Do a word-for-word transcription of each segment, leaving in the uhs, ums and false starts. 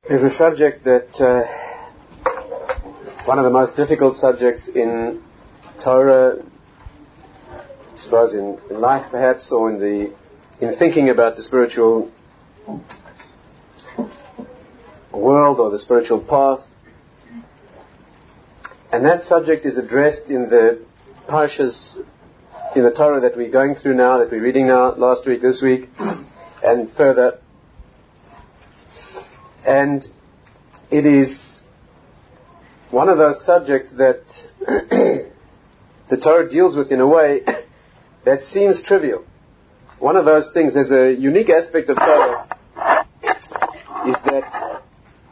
is a subject that, uh, one of the most difficult subjects in Torah, I suppose in, in life perhaps, or in the in thinking about the spiritual world or the spiritual path. And that subject is addressed in the parashas in the Torah that we're going through now, that we're reading now, last week, this week, and further. And it is one of those subjects that the Torah deals with in a way that seems trivial. One of those things, there's a unique aspect of Torah, is that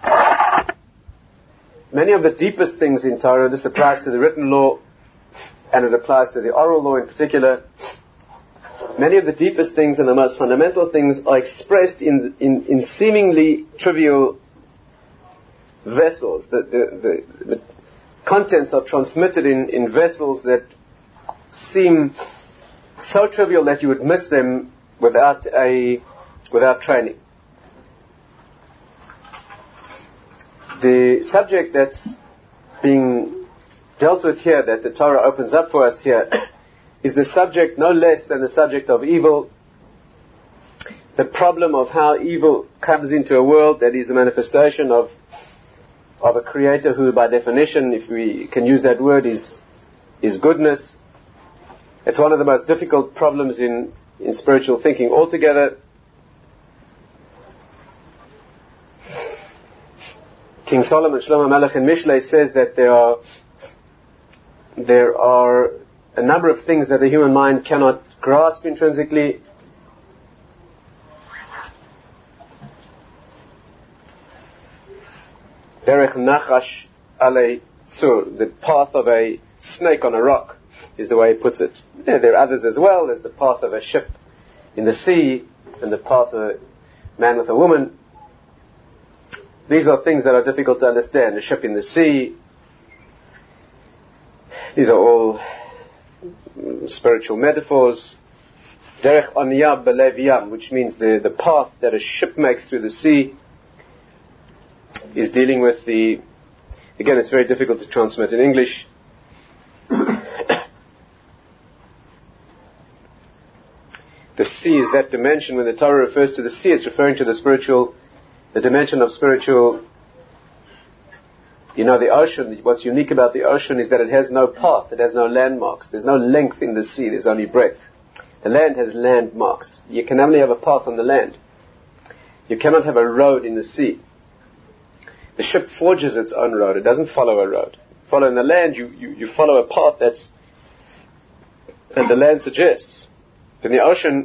many of the deepest things in Torah, this applies to the written law, and it applies to the oral law in particular, many of the deepest things and the most fundamental things are expressed in in, in seemingly trivial vessels. The, the, the, the contents are transmitted in, in vessels that seem so trivial that you would miss them without a without training. The subject that's being dealt with here, that the Torah opens up for us here, is the subject no less than the subject of evil, the problem of how evil comes into a world that is a manifestation of of a creator who, by definition, if we can use that word, is is goodness. It's one of the most difficult problems in, in spiritual thinking altogether. King Solomon, Shlomo Melech in Mishlei says that there are there are a number of things that the human mind cannot grasp intrinsically. Derech Nachash Alei Tzur, the path of a snake on a rock, is the way he puts it. Yeah, there are others as well. There's the path of a ship in the sea, and the path of a man with a woman. These are things that are difficult to understand. A ship in the sea. These are all spiritual metaphors. Derech Oniyah Belev Yam, which means the, the path that a ship makes through the sea, is dealing with the... Again, it's very difficult to transmit in English. The sea is that dimension. When the Torah refers to the sea, it's referring to the spiritual, the dimension of spiritual. You know, the ocean, what's unique about the ocean is that it has no path, it has no landmarks. There's no length in the sea, there's only breadth. The land has landmarks. You can only have a path on the land. You cannot have a road in the sea. The ship forges its own road, it doesn't follow a road. Following the land, you, you, you follow a path that's that the land suggests. In the ocean,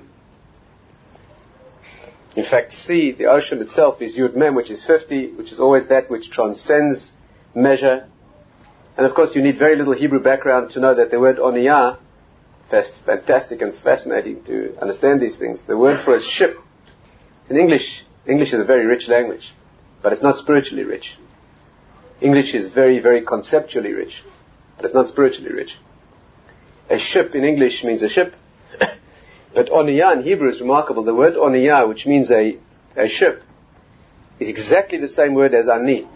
in fact, sea, the ocean itself is Yud Mem, which is fifty, which is always that which transcends measure. And of course, you need very little Hebrew background to know that the word Oniyah, fantastic and fascinating to understand these things. The word for a ship, in English, English is a very rich language, but it's not spiritually rich. English is very, very conceptually rich, but it's not spiritually rich. A ship in English means a ship. But Oniyah in Hebrew is remarkable. The word Oniyah, which means a, a ship, is exactly the same word as Ani.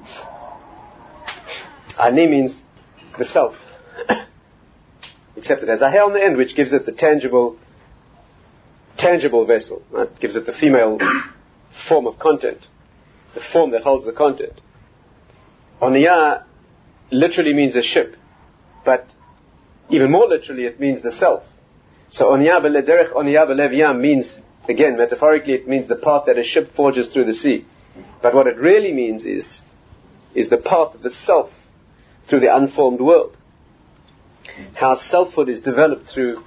Ani means the self. Except it has a hay on the end, which gives it the tangible, tangible vessel. Right? Gives it the female form of content. The form that holds the content. Oniyah literally means a ship. But even more literally, it means the self. So Oniyah Derech Oniyah Belev Yam means, again, metaphorically, it means the path that a ship forges through the sea. But what it really means is, is the path of the self through the unformed world. How selfhood is developed through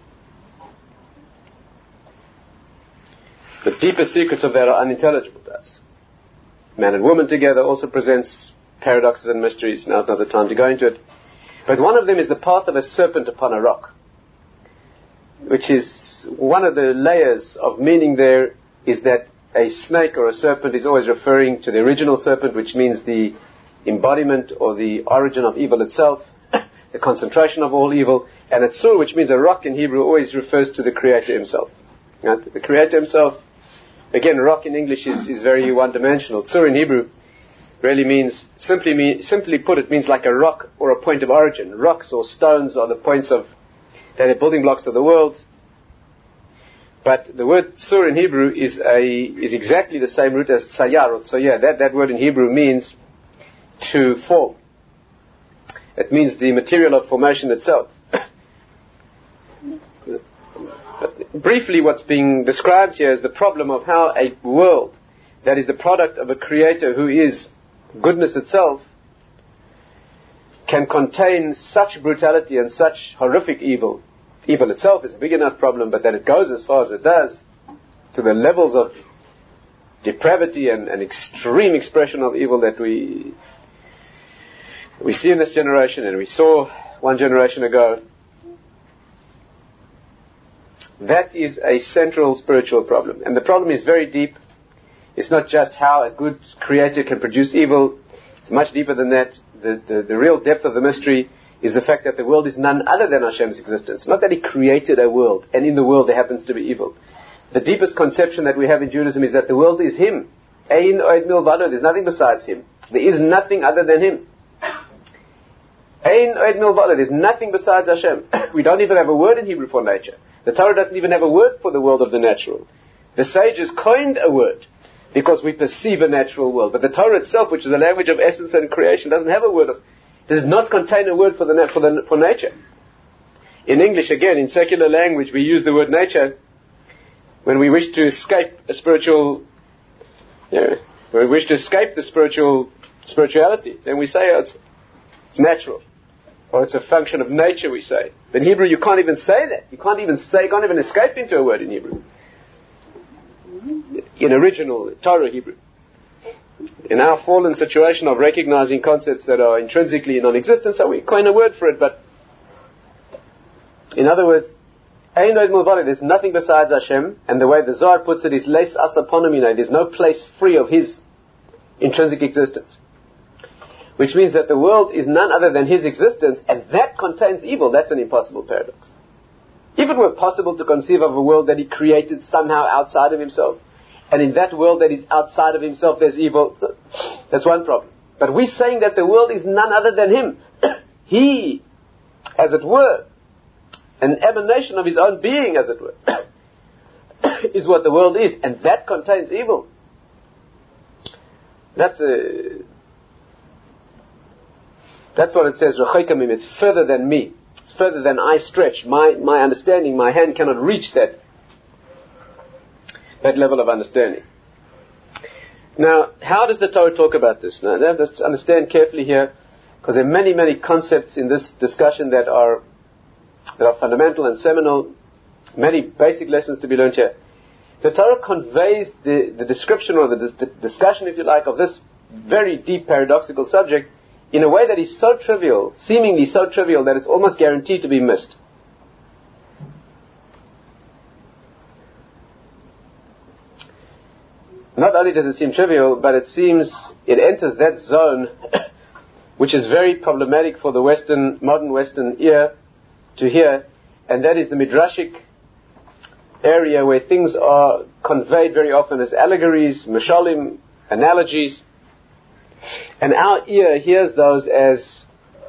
the deeper secrets of that are unintelligible to us. Man and woman together also presents paradoxes and mysteries. Now's not the time to go into it. But one of them is the path of a serpent upon a rock, which is one of the layers of meaning there, is that a snake or a serpent is always referring to the original serpent, which means the embodiment or the origin of evil itself, the concentration of all evil, and a tzur, which means a rock in Hebrew, always refers to the Creator himself. Right? The Creator himself, again, rock in English is, is very one-dimensional. Tzur in Hebrew really means, simply mean, simply put, it means like a rock or a point of origin. Rocks or stones are the points of, they're the building blocks of the world. But the word sur in Hebrew is a is exactly the same root as tsayar or tsoyah. That, that word in Hebrew means to form. It means the material of formation itself. But briefly, what's being described here is the problem of how a world that is the product of a creator who is goodness itself can contain such brutality and such horrific evil. Evil itself is a big enough problem, but that it goes as far as it does, to the levels of depravity and, and extreme expression of evil that we we see in this generation, and we saw one generation ago. That is a central spiritual problem. And the problem is very deep. It's not just how a good creator can produce evil. It's much deeper than that. The, the, the real depth of the mystery is the fact that the world is none other than Hashem's existence. Not that He created a world, and in the world there happens to be evil. The deepest conception that we have in Judaism is that the world is Him. Ein od milvado. There's nothing besides Him. There is nothing other than Him. Ein od milvado. There's nothing besides Hashem. We don't even have a word in Hebrew for nature. The Torah doesn't even have a word for the world of the natural. The sages coined a word because we perceive a natural world. But the Torah itself, which is a language of essence and creation, doesn't have a word of, does not contain a word for the for the for nature. In English, again, in secular language, we use the word nature when we wish to escape a spiritual, you know, when we wish to escape the spiritual spirituality. Then we say, oh, it's, it's natural, or it's a function of nature. We say. But in Hebrew, you can't even say that. You can't even say, you can't even escape into a word in Hebrew. In original Torah Hebrew. In our fallen situation of recognizing concepts that are intrinsically non-existent, so we coin a word for it, but in other words, Ein od milvado, there's nothing besides Hashem, and the way the Zohar puts it is leis asa ponomina, there's no place free of His intrinsic existence. Which means that the world is none other than His existence, and that contains evil. That's an impossible paradox. If it were possible to conceive of a world that He created somehow outside of Himself, and in that world that is outside of Himself there's evil, that's one problem. But we're saying that the world is none other than Him. He, as it were, an emanation of His own being, as it were, is what the world is, and that contains evil. That's a... That's what it says, Rechoka, it's further than me. It's further than I stretch. My my understanding, my hand cannot reach that that level of understanding. Now, how does the Torah talk about this? Now, let's understand carefully here, because there are many, many concepts in this discussion that are that are fundamental and seminal, many basic lessons to be learned here. The Torah conveys the, the description or the, dis- the discussion, if you like, of this very deep paradoxical subject in a way that is so trivial, seemingly so trivial, that it's almost guaranteed to be missed. Not only does it seem trivial, but it seems it enters that zone which is very problematic for the Western, modern Western ear to hear, and that is the midrashic area where things are conveyed very often as allegories, mashalim, analogies, and our ear hears those as,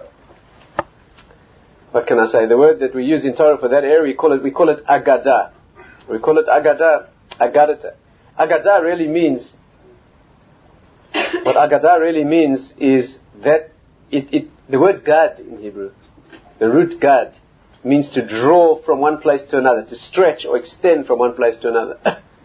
what can I say, the word that we use in Torah for that area, we call it, we call it agadah. We call it agadah, agadata. Agadah really means, what agadah really means is that it, it, the word gad in Hebrew, the root gad, means to draw from one place to another, to stretch or extend from one place to another.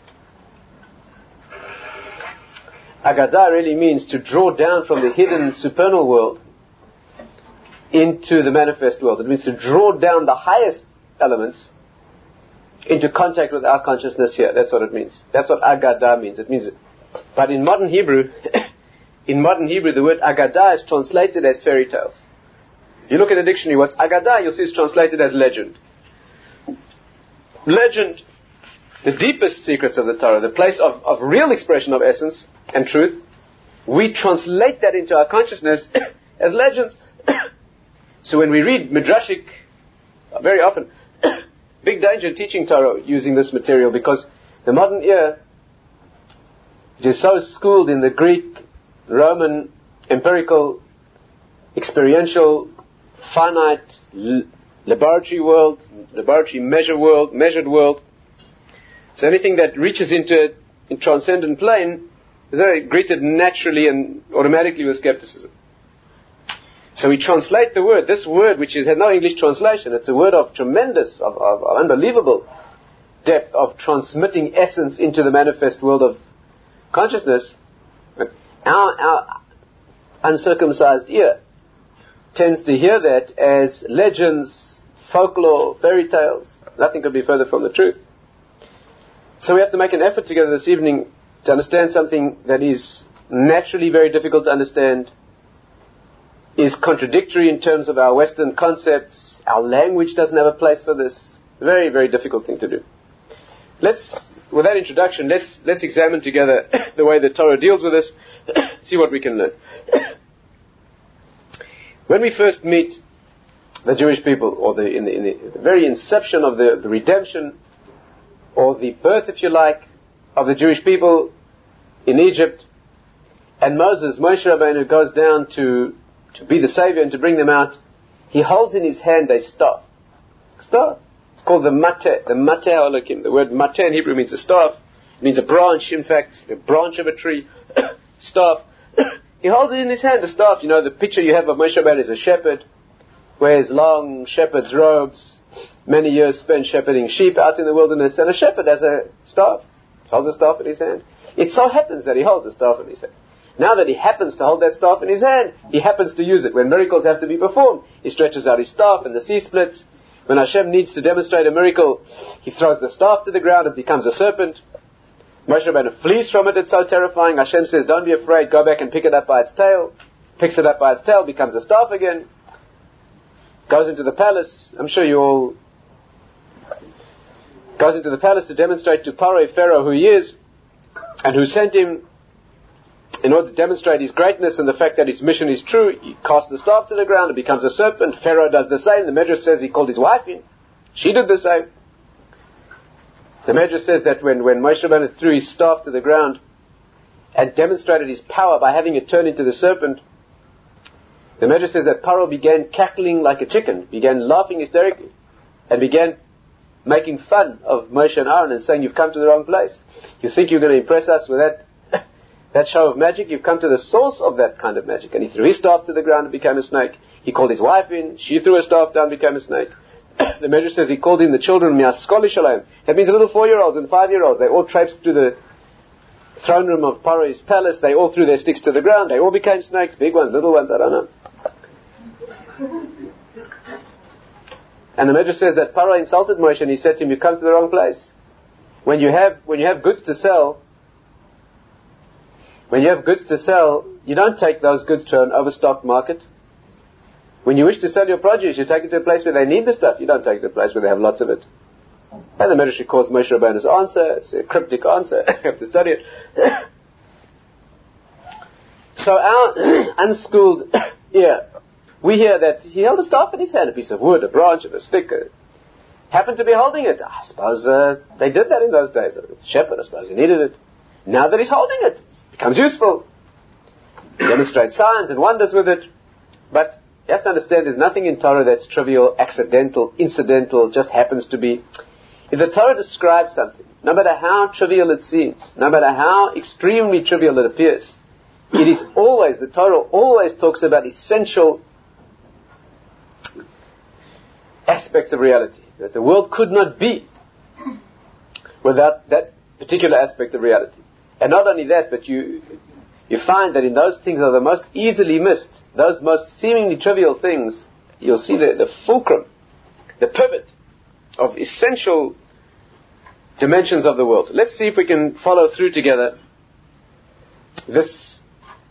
Agadah really means to draw down from the hidden supernal world into the manifest world. It means to draw down the highest elements into contact with our consciousness here. That's what it means. That's what Agadah means. It means it. But in modern Hebrew, in modern Hebrew, the word Agadah is translated as fairy tales. You look at the dictionary, what's Agadah, you'll see it's translated as legend. Legend, the deepest secrets of the Torah, the place of, of real expression of essence and truth, we translate that into our consciousness as legends. So when we read midrashic, very often, big danger in teaching Torah using this material, because the modern ear, which is so schooled in the Greek, Roman empirical, experiential, finite, l- laboratory world, laboratory measure world, measured world. So anything that reaches into a transcendent plane is very greeted naturally and automatically with skepticism. So we translate the word, this word which is, has no English translation, it's a word of tremendous, of, of, of unbelievable depth of transmitting essence into the manifest world of consciousness. Our, our uncircumcised ear tends to hear that as legends, folklore, fairy tales. Nothing could be further from the truth. So we have to make an effort together this evening to understand something that is naturally very difficult to understand, is contradictory in terms of our Western concepts. Our language doesn't have a place for this. Very, very difficult thing to do. Let's, with that introduction, let's let's examine together the way the Torah deals with this, see what we can learn. When we first meet the Jewish people, or the in the, in the, the very inception of the, the redemption, or the birth, if you like, of the Jewish people in Egypt, and Moses, Moshe Rabbeinu, goes down to to be the Savior and to bring them out, he holds in his hand a staff. Staff. It's called the Mateh, the Mateh Elokim. The word Mateh in Hebrew means a staff. It means a branch, in fact, a branch of a tree. Staff. He holds it in his hand, the staff. You know, the picture you have of Moshe Rabbeinu is a shepherd, wears long shepherd's robes, many years spent shepherding sheep out in the wilderness, and a shepherd has a staff. He holds a staff in his hand. It so happens that he holds a staff in his hand. Now that he happens to hold that staff in his hand, he happens to use it. When miracles have to be performed, he stretches out his staff and the sea splits. When Hashem needs to demonstrate a miracle, he throws the staff to the ground, it becomes a serpent. Moshe Rabbeinu flees from it, it's so terrifying. Hashem says, don't be afraid, go back and pick it up by its tail. Picks it up by its tail, becomes a staff again. Goes into the palace. I'm sure you all... Goes into the palace to demonstrate to Paro, Pharaoh, who he is, and who sent him in order to demonstrate his greatness and the fact that his mission is true. He casts the staff to the ground, it becomes a serpent. Pharaoh does the same. The Medrash says he called his wife in. She did the same. The Medrash says that when, when Moshe Rabbeinu threw his staff to the ground and demonstrated his power by having it turn into the serpent, the Medrash says that Paro began cackling like a chicken, began laughing hysterically, and began making fun of Moshe and Aaron and saying, you've come to the wrong place. You think you're going to impress us with that that show of magic? You've come to the source of that kind of magic. And he threw his staff to the ground and became a snake. He called his wife in. She threw her staff down and became a snake. The Medrash says he called in the children, Miaskoli Shalom. That means the little four-year-olds and five-year-olds. They all traipsed through the throne room of Paro's palace. They all threw their sticks to the ground. They all became snakes. Big ones, little ones, I don't know. And the Medrash says that Paro insulted Moshe and he said to him, you come to the wrong place. When you have, when you have goods to sell, When you have goods to sell, you don't take those goods to an overstocked market. When you wish to sell your produce, you take it to a place where they need the stuff. You don't take it to a place where they have lots of it. And the Medrash records Moshe Rabbeinu's answer. It's a cryptic answer. You have to study it. So our unschooled ear, we hear that he held a staff in his hand, a piece of wood, a branch, a stick, uh, happened to be holding it. I suppose uh, they did that in those days. A shepherd, I suppose he needed it. Now that he's holding it, it becomes useful. He demonstrates signs and wonders with it. But you have to understand there's nothing in Torah that's trivial, accidental, incidental, just happens to be. If the Torah describes something, no matter how trivial it seems, no matter how extremely trivial it appears, it is always, the Torah always talks about essential aspects of reality. That the world could not be without that particular aspect of reality. And not only that, but you you find that in those things are the most easily missed, those most seemingly trivial things, you'll see the, the fulcrum, the pivot of essential dimensions of the world. Let's see if we can follow through together this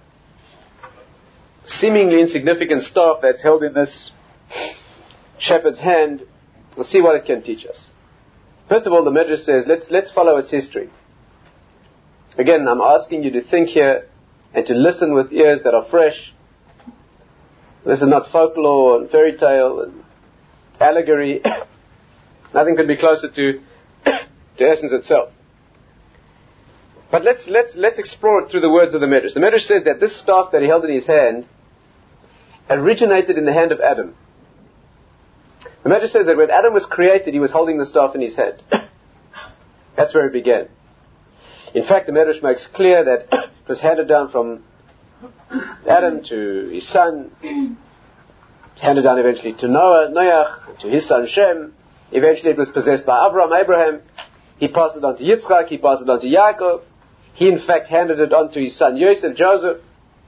seemingly insignificant staff that's held in this shepherd's hand. We'll see what it can teach us. First of all, the Medrash says, let's let's follow its history. Again, I'm asking you to think here and to listen with ears that are fresh. This is not folklore and fairy tale and allegory. Nothing could be closer to, to essence itself. But let's let's let's explore it through the words of the Medrash. The Medrash says that this staff that he held in his hand originated in the hand of Adam. The Medrash says that when Adam was created, he was holding the staff in his hand. That's where it began. In fact, the Medrash makes clear that it was handed down from Adam to his son, handed down eventually to Noah, Noach, to his son Shem. Eventually it was possessed by Abraham, Abraham. He passed it on to Yitzchak, he passed it on to Yaakov. He in fact handed it on to his son Yosef, Joseph.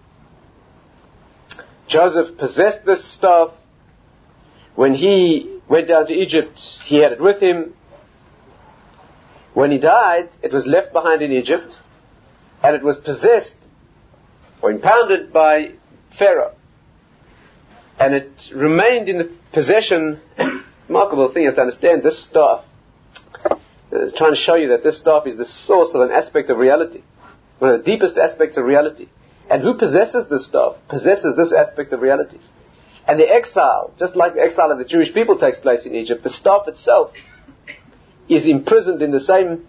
Joseph possessed this staff. When he went down to Egypt, he had it with him. When he died, it was left behind in Egypt, and it was possessed or impounded by Pharaoh. And it remained in the possession. Remarkable thing you have to understand, this staff, uh, trying to show you that this staff is the source of an aspect of reality, one of the deepest aspects of reality. And who possesses this staff? Possesses this aspect of reality. And the exile, just like the exile of the Jewish people takes place in Egypt, the staff itself is imprisoned in the same...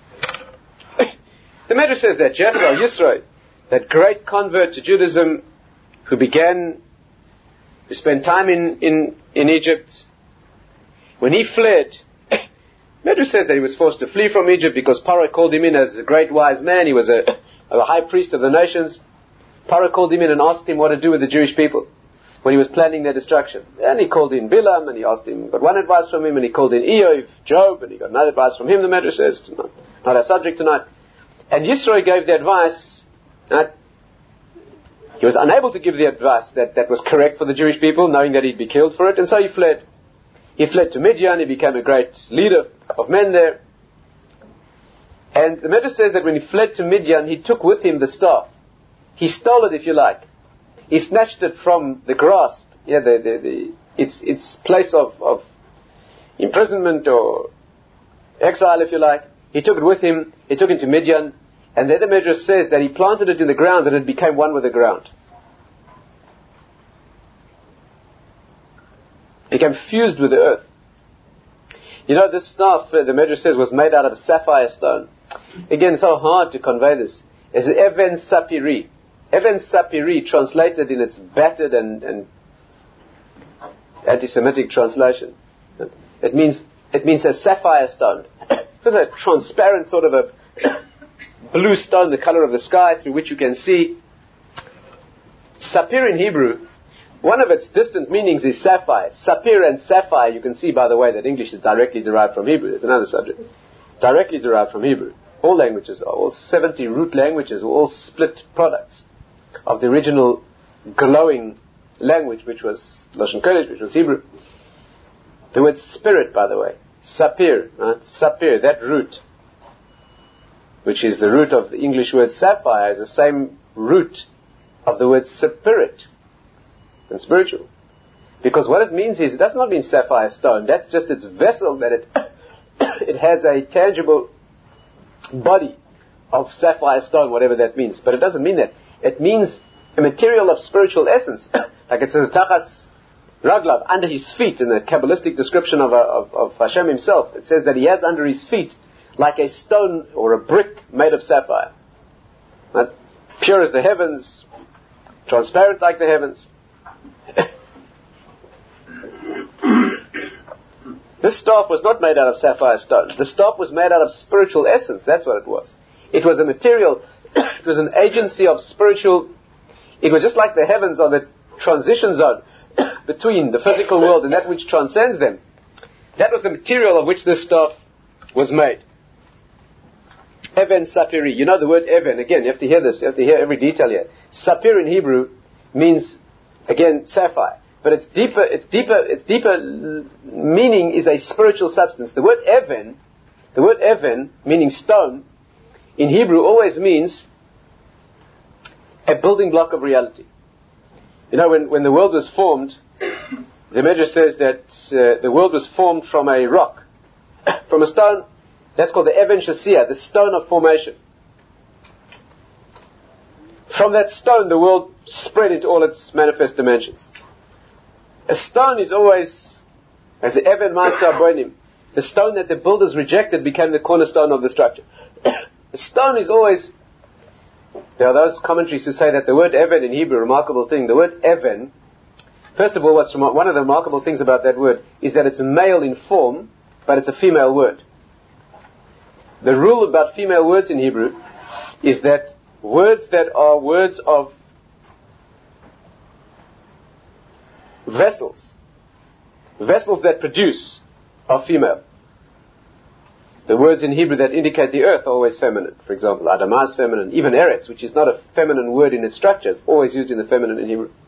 The Medrash says that Jethro, Yisro, that great convert to Judaism, who began to spend time in, in, in Egypt, when he fled, Medrash says that he was forced to flee from Egypt because Paro called him in as a great wise man. He was a, a high priest of the nations. Paro called him in and asked him what to do with the Jewish people when he was planning their destruction. And he called in Bilam, and he asked him, got one advice from him, and he called in Eov, Job, and he got another advice from him, the Medrash says. Not, not our subject tonight. And Yisro gave the advice, that he was unable to give the advice that, that was correct for the Jewish people, knowing that he'd be killed for it, and so he fled. He fled to Midian, he became a great leader of men there. And the Medrash says that when he fled to Midian, he took with him the staff. He stole it, if you like. He snatched it from the grasp, yeah, the, the, the, its, its place of, of imprisonment or exile, if you like. He took it with him, he took it to Midian, and then the Medrash says that he planted it in the ground and it became one with the ground. It became fused with the earth. You know, this staff, uh, the Medrash says, was made out of a sapphire stone. Again, so hard to convey this. It's Even Sapiri. Even Sapiri, translated in its battered and, and anti-Semitic translation. It means it means a sapphire stone. It was a transparent sort of a blue stone, the color of the sky, through which you can see. Sapir in Hebrew, one of its distant meanings is sapphire. Sapir and sapphire, you can see by the way that English is directly derived from Hebrew. It's another subject. Directly derived from Hebrew. All languages are, all seventy root languages are all split products of the original glowing language, which was Lashon Kodesh, which was Hebrew. The word spirit, by the way, sapir, right? Sapir, that root, which is the root of the English word sapphire, is the same root of the word spirit and spiritual. Because what it means is, it does not mean sapphire stone. That's just its vessel, that it it has a tangible body of sapphire stone, whatever that means. But it doesn't mean that. It means a material of spiritual essence. Like it says, Tachas Raglav, under his feet, in the Kabbalistic description of, of, of Hashem himself. It says that he has under his feet like a stone or a brick made of sapphire. Right? Pure as the heavens, transparent like the heavens. This staff was not made out of sapphire stone. The staff was made out of spiritual essence. That's what it was. It was a material, it was an agency of spiritual. It was just like the heavens are the transition zone between the physical world and that which transcends them. That was the material of which this staff was made. Even Sapiri. You know the word Even. Again, you have to hear this. You have to hear every detail here. Sapir in Hebrew means, again, sapphire. But its deeper, its deeper, its deeper meaning is a spiritual substance. The word Even, the word Even, meaning stone, in Hebrew always means a building block of reality. You know, when, when the world was formed, the Medrash says that uh, the world was formed from a rock, from a stone. That's called the Even Shasiyah, the stone of formation. From that stone, the world spread into all its manifest dimensions. A stone is always, as the Even Ma'aseh Abonim, the stone that the builders rejected became the cornerstone of the structure. A stone is always... There are those commentaries who say that the word even in Hebrew, remarkable thing, the word even, first of all, what's rem- one of the remarkable things about that word is that it's a male in form, but it's a female word. The rule about female words in Hebrew is that words that are words of vessels, vessels that produce, are female. The words in Hebrew that indicate the earth are always feminine. For example, Adamah is feminine. Even Eretz, which is not a feminine word in its structure, is always used in the feminine in Hebrew.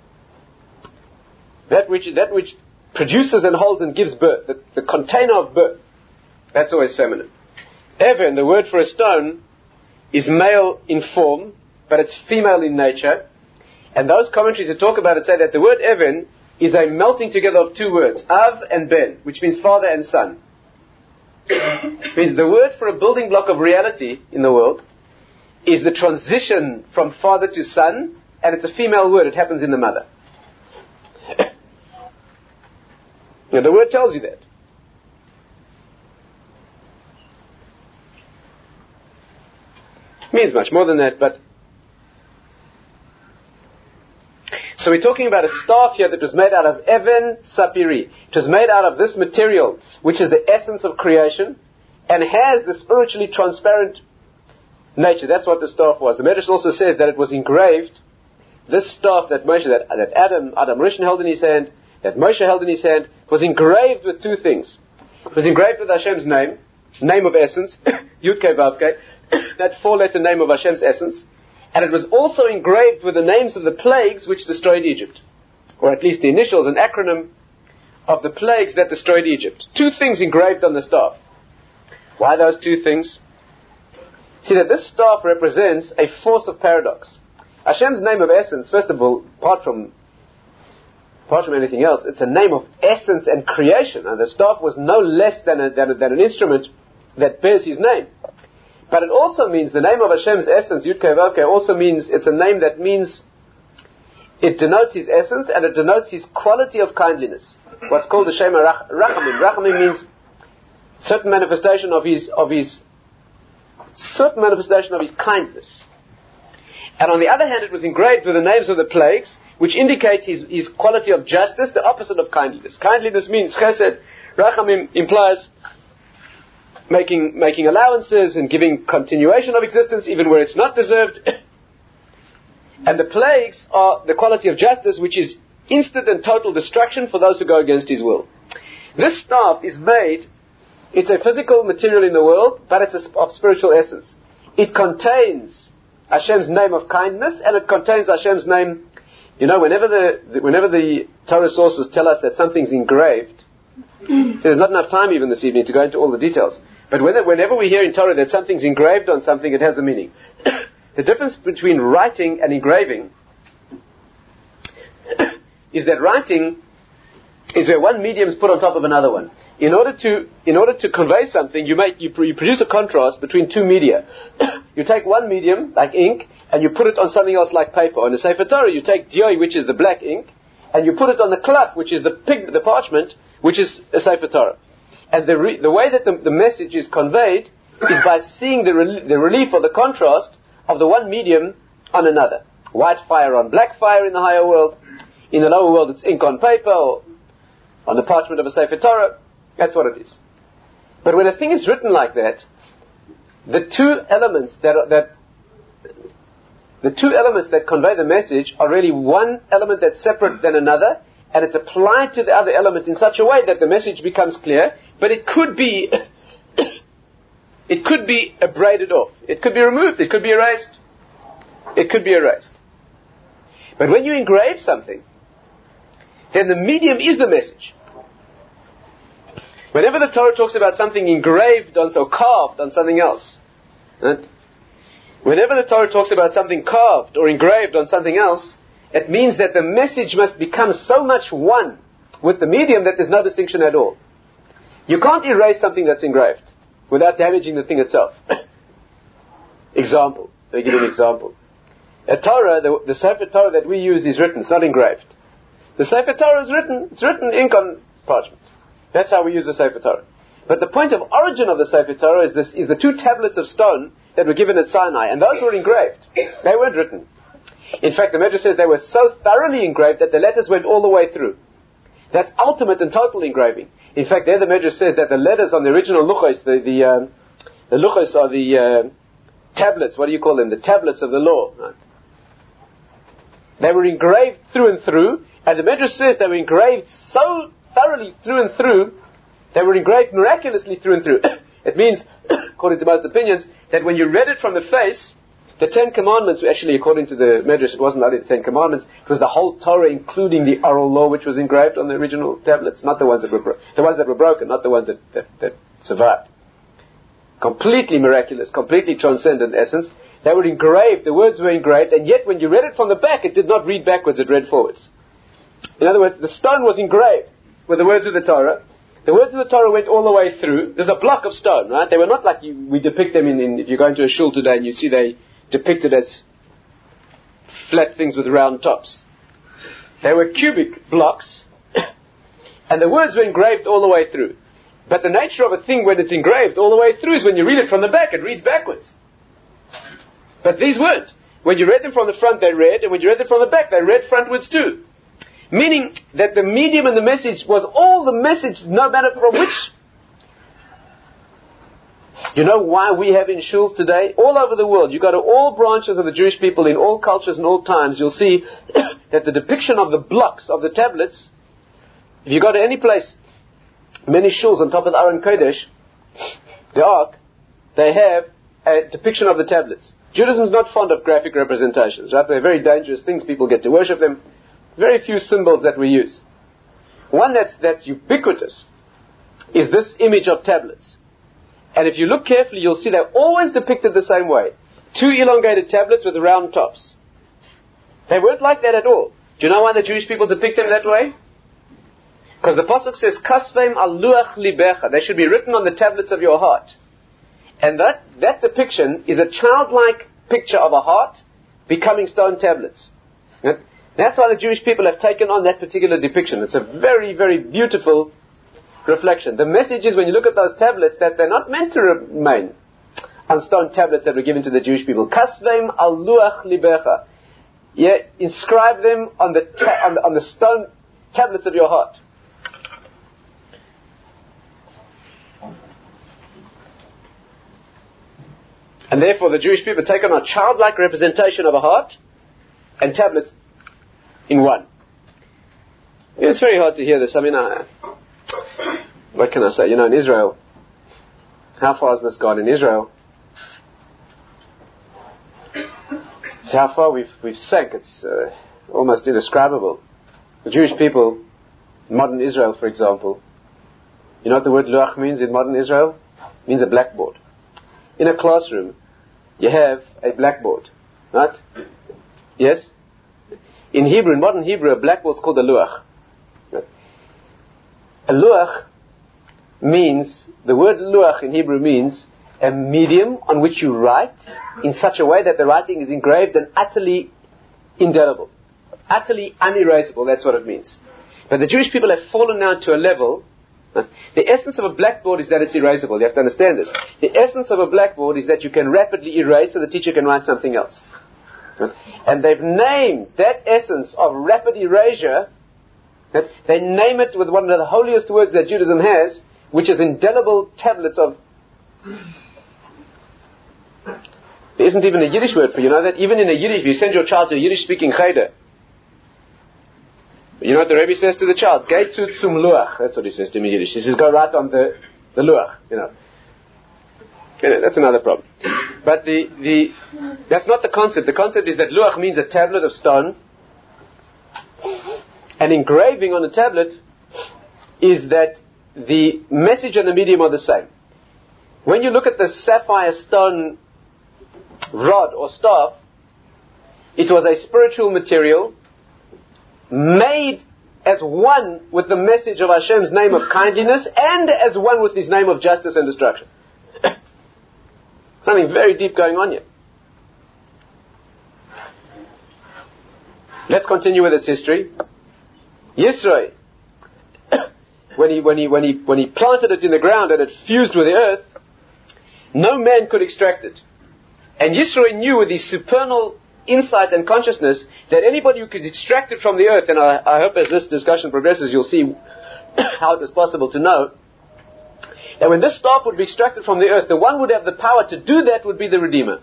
That which, that which produces and holds and gives birth, the, the container of birth, that's always feminine. Even, the word for a stone, is male in form, but it's female in nature. And those commentaries that talk about it say that the word even is a melting together of two words, Av and Ben, which means father and son. It means the word for a building block of reality in the world is the transition from father to son, and it's a female word. It happens in the mother. Now the word tells you that. It means much more than that, but... So we're talking about a staff here that was made out of Even Sapiri. It was made out of this material, which is the essence of creation, and has the spiritually transparent nature. That's what the staff was. The Medrash also says that it was engraved, this staff that Moshe, that, that Adam, Adam Rishon held in his hand, that Moshe held in his hand, was engraved with two things. It was engraved with Hashem's name, name of essence, Yud Kei Vav Kei, that four-letter name of Hashem's essence. And it was also engraved with the names of the plagues which destroyed Egypt. Or at least the initials, an acronym of the plagues that destroyed Egypt. Two things engraved on the staff. Why those two things? See that this staff represents a force of paradox. Hashem's name of essence, first of all, apart from apart from anything else, it's a name of essence and creation. And the staff was no less than, a, than, a, than an instrument that bears his name. But it also means, the name of Hashem's essence, Yud Kei Vav Kei, also means, it's a name that means, it denotes his essence and it denotes his quality of kindliness. What's called the Shem Rachamim. Rachamim means certain manifestation of his, of his, certain manifestation of his kindness. And on the other hand, it was engraved with the names of the plagues, which indicate his, his quality of justice, the opposite of kindliness. Kindliness means chesed. Rachamim implies making making allowances and giving continuation of existence even where it's not deserved. And the plagues are the quality of justice, which is instant and total destruction for those who go against his will. This staff is made, it's a physical material in the world, but it's a, of spiritual essence. It contains Hashem's name of kindness, and it contains Hashem's name. You know, whenever the, the whenever the Torah sources tell us that something's engraved, so there's not enough time even this evening to go into all the details. But when, whenever we hear in Torah that something's engraved on something, it has a meaning. The difference between writing and engraving is that writing is where one medium is put on top of another one. In order to, in order to convey something, you make, you, you produce a contrast between two media. You take one medium, like ink, and you put it on something else like paper. On the Sefer Torah, you take dioi, which is the black ink, and you put it on the cloth, which is the pig, the parchment, which is a Sefer Torah. And the, re, the way that the, the message is conveyed is by seeing the, re, the relief or the contrast of the one medium on another. White fire on black fire in the higher world. In the lower world, it's ink on paper or on the parchment of a Sefer Torah. That's what it is. But when a thing is written like that, the two elements that are, that the two elements that convey the message are really one element that's separate than another, and it's applied to the other element in such a way that the message becomes clear, but it could be it could be abraded off. It could be removed. It could be erased. It could be erased. But when you engrave something, then the medium is the message. Whenever the Torah talks about something engraved on, so carved on something else, right? Whenever the Torah talks about something carved or engraved on something else, it means that the message must become so much one with the medium that there's no distinction at all. You can't erase something that's engraved without damaging the thing itself. Example. Let me give you an example. A Torah, the, the Sefer Torah that we use is written, it's not engraved. The Sefer Torah is written, it's written ink on parchment. That's how we use the Sefer Torah. But the point of origin of the Sefer Torah is this, is the two tablets of stone that were given at Sinai, and those were engraved. They weren't written. In fact, the Medrash says they were so thoroughly engraved that the letters went all the way through. That's ultimate and total engraving. In fact, there the Medrash says that the letters on the original luchos, the the, um, the luchos are the uh, tablets. What do you call them? The tablets of the law. Right? They were engraved through and through, and the Medrash says they were engraved so thoroughly through and through, they were engraved miraculously through and through. It means, according to most opinions, that when you read it from the face, the Ten Commandments, actually according to the Medrash, it wasn't only the Ten Commandments, it was the whole Torah, including the oral law which was engraved on the original tablets, not the ones that were bro- the ones that were broken, not the ones that, that, that survived. Completely miraculous, completely transcendent essence. They were engraved, the words were engraved, and yet when you read it from the back, it did not read backwards, it read forwards. In other words, the stone was engraved with the words of the Torah. The words of the Torah went all the way through. There's a block of stone, right? They were not like you, we depict them in, in, if you go into a shul today and you see they depicted as flat things with round tops. They were cubic blocks, and the words were engraved all the way through. But the nature of a thing when it's engraved all the way through is when you read it from the back, it reads backwards. But these weren't. When you read them from the front, they read, and when you read them from the back, they read frontwards too. Meaning that the medium and the message was all the message, no matter from which. You know why we have in shuls today? All over the world, you go to all branches of the Jewish people in all cultures and all times, you'll see that the depiction of the blocks of the tablets, if you go to any place, many shuls on top of the Aron Kodesh, the Ark, they have a depiction of the tablets. Judaism is not fond of graphic representations, right? They're very dangerous things. People get to worship them. Very few symbols that we use. One that's, that's ubiquitous is this image of tablets. And if you look carefully, you'll see they're always depicted the same way. Two elongated tablets with round tops. They weren't like that at all. Do you know why the Jewish people depict them that way? Because the Pasuk says, Kasveim al luach libecha. They should be written on the tablets of your heart. And that, that depiction is a childlike picture of a heart becoming stone tablets. That's why the Jewish people have taken on that particular depiction. It's a very, very beautiful reflection. The message is, when you look at those tablets, that they're not meant to remain on stone tablets that were given to the Jewish people. Kasveim al luach libecha. Yeah, inscribe them on the, ta- on the on the stone tablets of your heart. And therefore the Jewish people take on a childlike representation of a heart and tablets in one. It's very hard to hear this. I mean, I, what can I say? You know, in Israel, how far has this gone in Israel? See how far we've we've sank. It's uh, almost indescribable. The Jewish people, modern Israel, for example, you know what the word luach means in modern Israel? It means a blackboard. In a classroom, you have a blackboard, right? Yes? In Hebrew, in modern Hebrew, a blackboard is called a luach. Right? A luach means, the word luach in Hebrew means a medium on which you write in such a way that the writing is engraved and utterly indelible. Utterly unerasable, that's what it means. But the Jewish people have fallen now to a level. The essence of a blackboard is that it's erasable. You have to understand this. The essence of a blackboard is that you can rapidly erase so the teacher can write something else. And they've named that essence of rapid erasure, they name it with one of the holiest words that Judaism has, which is indelible tablets of... There isn't even a Yiddish word for, you know that? Even in a Yiddish, if you send your child to a Yiddish-speaking cheder, you know what the Rebbe says to the child? Geh zu zum Luach. That's what he says to me in Yiddish. He says, go right on the, the Luach, you know. Okay, that's another problem. But the, the, that's not the concept. The concept is that Luach means a tablet of stone. And engraving on a tablet is that the message and the medium are the same. When you look at the sapphire stone rod or staff, it was a spiritual material made as one with the message of Hashem's name of kindliness and as one with His name of justice and destruction. Something very deep going on here. Let's continue with its history. Yisro, when he when he when he when he planted it in the ground and it fused with the earth, no man could extract it. And Yisro knew with his supernal insight and consciousness that anybody who could extract it from the earth, and I, I hope as this discussion progresses you'll see how it was possible to know, that when this staff would be extracted from the earth, the one who would have the power to do that would be the Redeemer.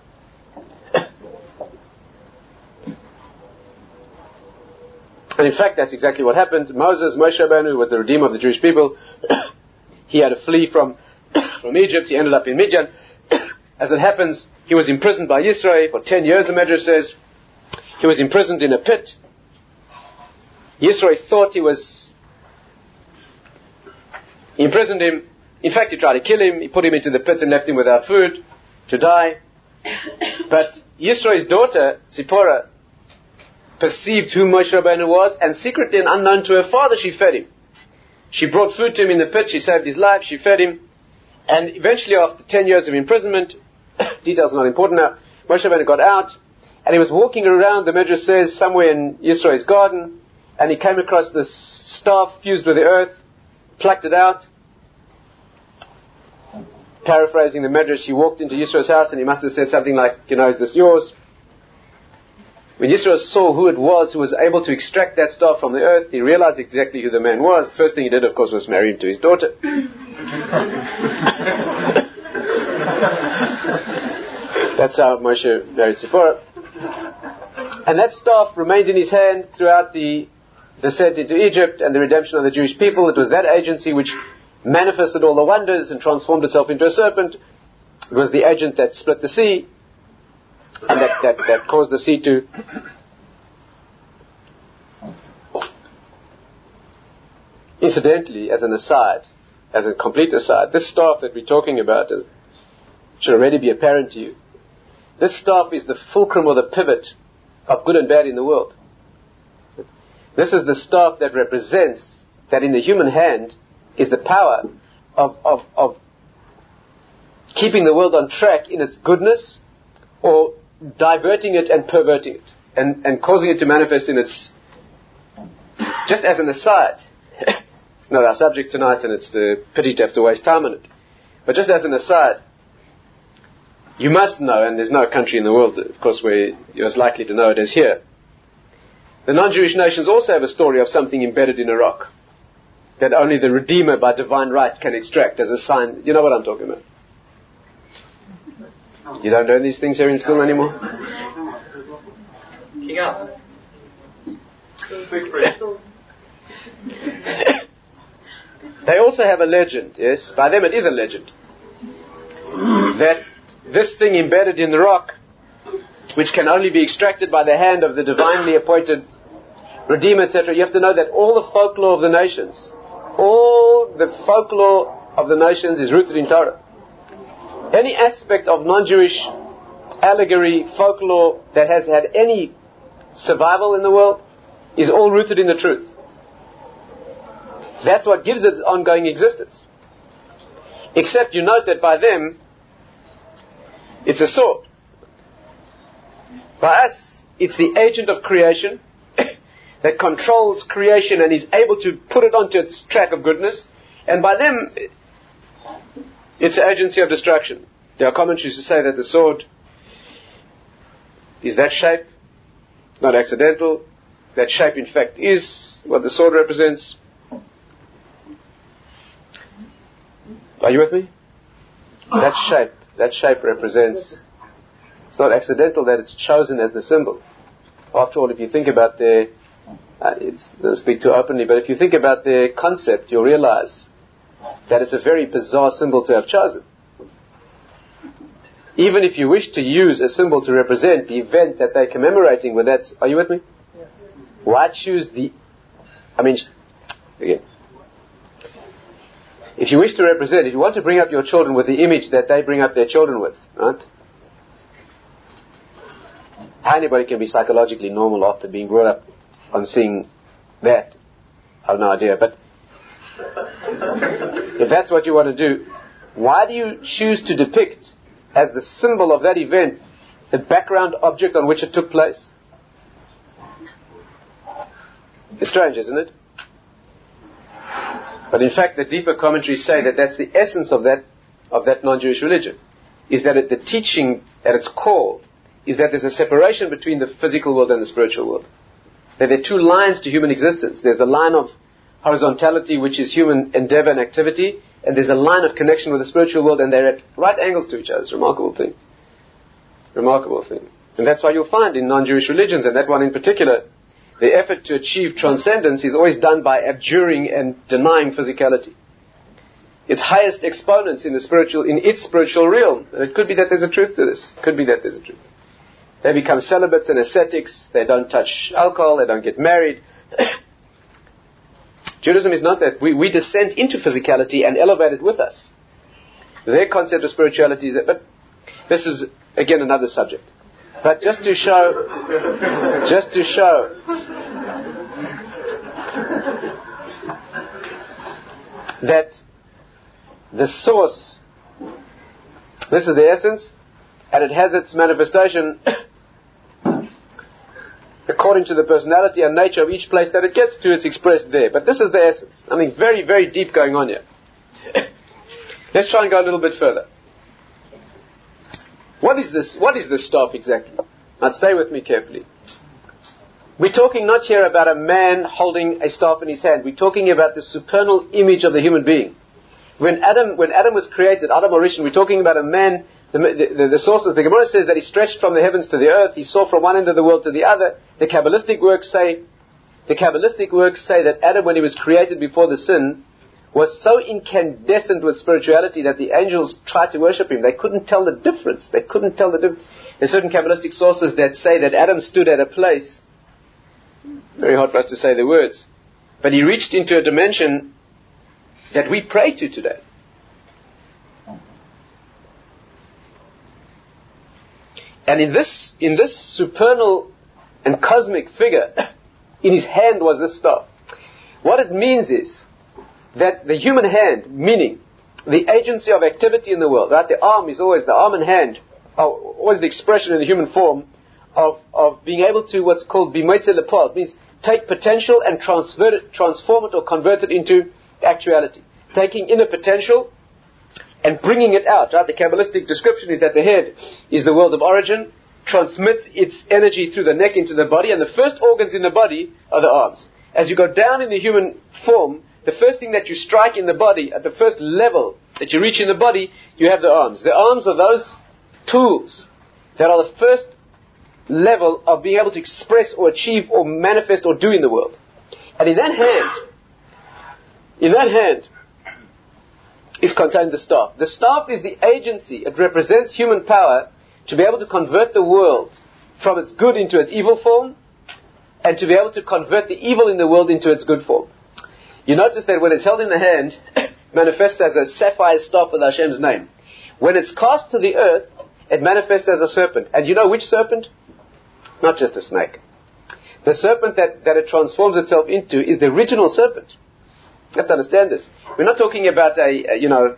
And in fact, that's exactly what happened. Moses, Moshe Rabbeinu, was the Redeemer of the Jewish people. He had to flee from, from Egypt. He ended up in Midian. As it happens, he was imprisoned by Yisro for ten years, the Medrash says. He was imprisoned in a pit. Yisro thought he was... He imprisoned him. In fact, he tried to kill him. He put him into the pit and left him without food to die. But Yisro's daughter, Zipporah, perceived who Moshe Rabbeinu was, and secretly and unknown to her father, she fed him. She brought food to him in the pit. She saved his life. She fed him. And eventually, after ten years of imprisonment, details are not important now, Moshe Rabbeinu got out, and he was walking around, the Medrash says, somewhere in Yisro's garden, and he came across this staff fused with the earth, plucked it out. Paraphrasing the Medrash, he walked into Yisro's house, and he must have said something like, you know, is this yours? When Yisro saw who it was who was able to extract that staff from the earth, he realized exactly who the man was. The first thing he did, of course, was marry him to his daughter. That's how Moshe married Zipporah. And that staff remained in his hand throughout the descent into Egypt and the redemption of the Jewish people. It was that agency which manifested all the wonders and transformed itself into a serpent. It was the agent that split the sea, and that, that, that caused the sea to... Incidentally, as an aside, as a complete aside, this staff that we're talking about is, should already be apparent to you. This staff is the fulcrum or the pivot of good and bad in the world. This is the staff that represents that in the human hand is the power of, of, of keeping the world on track in its goodness, or diverting it and perverting it, and, and causing it to manifest in its... Just as an aside, it's not our subject tonight, and it's a pity to have to waste time on it, but just as an aside, you must know, and there's no country in the world, of course, where you're as likely to know it as here, the non-Jewish nations also have a story of something embedded in a rock that only the Redeemer by divine right can extract as a sign. You know what I'm talking about? You don't learn these things here in school anymore? King up. They also have a legend, yes? By them it is a legend. That this thing embedded in the rock, which can only be extracted by the hand of the divinely appointed Redeemer, et cetera. You have to know that all the folklore of the nations, all the folklore of the nations is rooted in Torah. Any aspect of non-Jewish allegory, folklore that has had any survival in the world is all rooted in the truth. That's what gives it its ongoing existence. Except you note that by them, it's a sword. By us, it's the agent of creation that controls creation and is able to put it onto its track of goodness. And by them, it's an agency of destruction. There are commentaries who say that the sword is that shape, not accidental. That shape, in fact, is what the sword represents. Are you with me? That shape, that shape represents... It's not accidental that it's chosen as the symbol. After all, if you think about the... Uh, it's, I don't speak too openly, but if you think about the concept, you'll realize that it's a very bizarre symbol to have chosen. Even if you wish to use a symbol to represent the event that they're commemorating with that... Are you with me? Yeah. Why choose the... I mean, again. If you wish to represent, if you want to bring up your children with the image that they bring up their children with, right? How anybody can be psychologically normal after being brought up on seeing that, I have no idea. But if that's what you want to do, why do you choose to depict as the symbol of that event the background object on which it took place? It's strange, isn't it? But in fact, the deeper commentaries say that that's the essence of that of that non-Jewish religion. is that it, the teaching at its core is that there's a separation between the physical world and the spiritual world. That there are two lines to human existence. There's the line of horizontality, which is human endeavor and activity, and there's a line of connection with the spiritual world, and they're at right angles to each other. It's a remarkable thing. Remarkable thing. And that's why you'll find in non-Jewish religions, and that one in particular, the effort to achieve transcendence is always done by abjuring and denying physicality. Its highest exponents in the spiritual, in its spiritual realm. And it could be that there's a truth to this. It could be that there's a truth. They become celibates and ascetics. They don't touch alcohol. They don't get married. Judaism is not that. We, we descend into physicality and elevate it with us. Their concept of spirituality is that, but this is, again, another subject. But just to show, just to show that the source, this is the essence, and it has its manifestation according to the personality and nature of each place that it gets to, it's expressed there. But this is the essence. Something very, very deep going on here. Let's try and go a little bit further. What is this? What is this staff exactly? Now stay with me carefully. We're talking not here about a man holding a staff in his hand. We're talking about the supernal image of the human being. When Adam, when Adam was created, Adam Orishan, we're talking about a man. The, the, the sources, the Gemara says that he stretched from the heavens to the earth. He saw from one end of the world to the other. The Kabbalistic works say, the Kabbalistic works say that Adam, when he was created before the sin, was so incandescent with spirituality that the angels tried to worship him. They couldn't tell the difference. They couldn't tell the difference. There's certain Kabbalistic sources that say that Adam stood at a place, very hard for us to say the words, but he reached into a dimension that we pray to today. And in this, in this supernal and cosmic figure, in his hand was this staff. What it means is that the human hand, meaning the agency of activity in the world, right? The arm is always, the arm and hand, are always the expression in the human form of, of being able to what's called bimoitze lepal. It means take potential and transfer it, transform it or convert it into actuality. Taking inner potential and bringing it out, right? The Kabbalistic description is that the head is the world of origin, transmits its energy through the neck into the body, and the first organs in the body are the arms. As you go down in the human form, the first thing that you strike in the body, at the first level that you reach in the body, you have the arms. The arms are those tools that are the first level of being able to express or achieve or manifest or do in the world. And in that hand, in that hand, is contained the staff. The staff is the agency. It represents human power to be able to convert the world from its good into its evil form, and to be able to convert the evil in the world into its good form. You notice that when it's held in the hand, it manifests as a sapphire staff with Hashem's name. When it's cast to the earth, it manifests as a serpent. And you know which serpent? Not just a snake. The serpent that, that it transforms itself into is the original serpent. You have to understand this. We're not talking about a, a you know,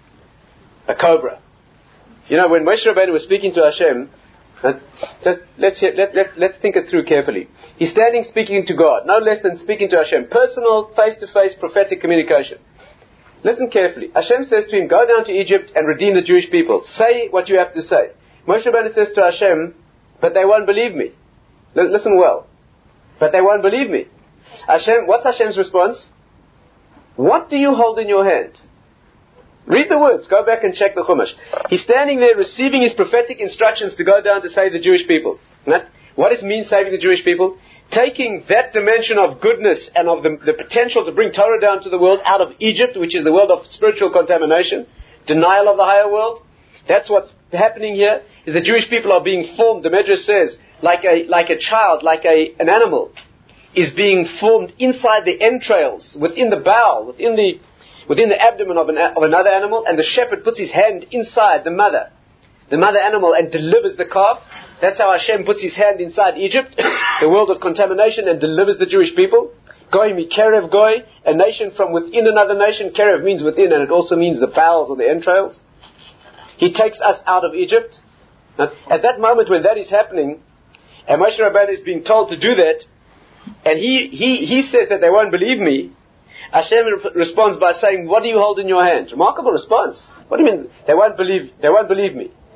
a cobra. You know, when Moshe Rabbeinu was speaking to Hashem, uh, just let's hear, let, let, let's think it through carefully. He's standing speaking to God, no less than speaking to Hashem. Personal, face-to-face, prophetic communication. Listen carefully. Hashem says to him, go down to Egypt and redeem the Jewish people. Say what you have to say. Moshe Rabbeinu says to Hashem, but they won't believe me. L- listen well. But they won't believe me. Hashem, what's Hashem's response? What do you hold in your hand? Read the words. Go back and check the Chumash. He's standing there receiving his prophetic instructions to go down to save the Jewish people. Right? What does it mean saving the Jewish people? Taking that dimension of goodness and of the, the potential to bring Torah down to the world out of Egypt, which is the world of spiritual contamination, denial of the higher world. That's what's happening here, is the Jewish people are being formed, the Medrash says, like a, like a child, like a, an animal, is being formed inside the entrails, within the bowel, within the, within the abdomen of, an, of another animal, and the shepherd puts his hand inside the mother, the mother animal, and delivers the calf. That's how Hashem puts his hand inside Egypt, the world of contamination, and delivers the Jewish people. Goy mikerev goy, a nation from within another nation. Kerev means within, and it also means the bowels or the entrails. He takes us out of Egypt. Now, at that moment when that is happening, and Moshe Rabbeinu is being told to do that, and he, he, he says that they won't believe me, Hashem re- responds by saying, what do you hold in your hand? Remarkable response. What do you mean? They won't believe, they won't believe me.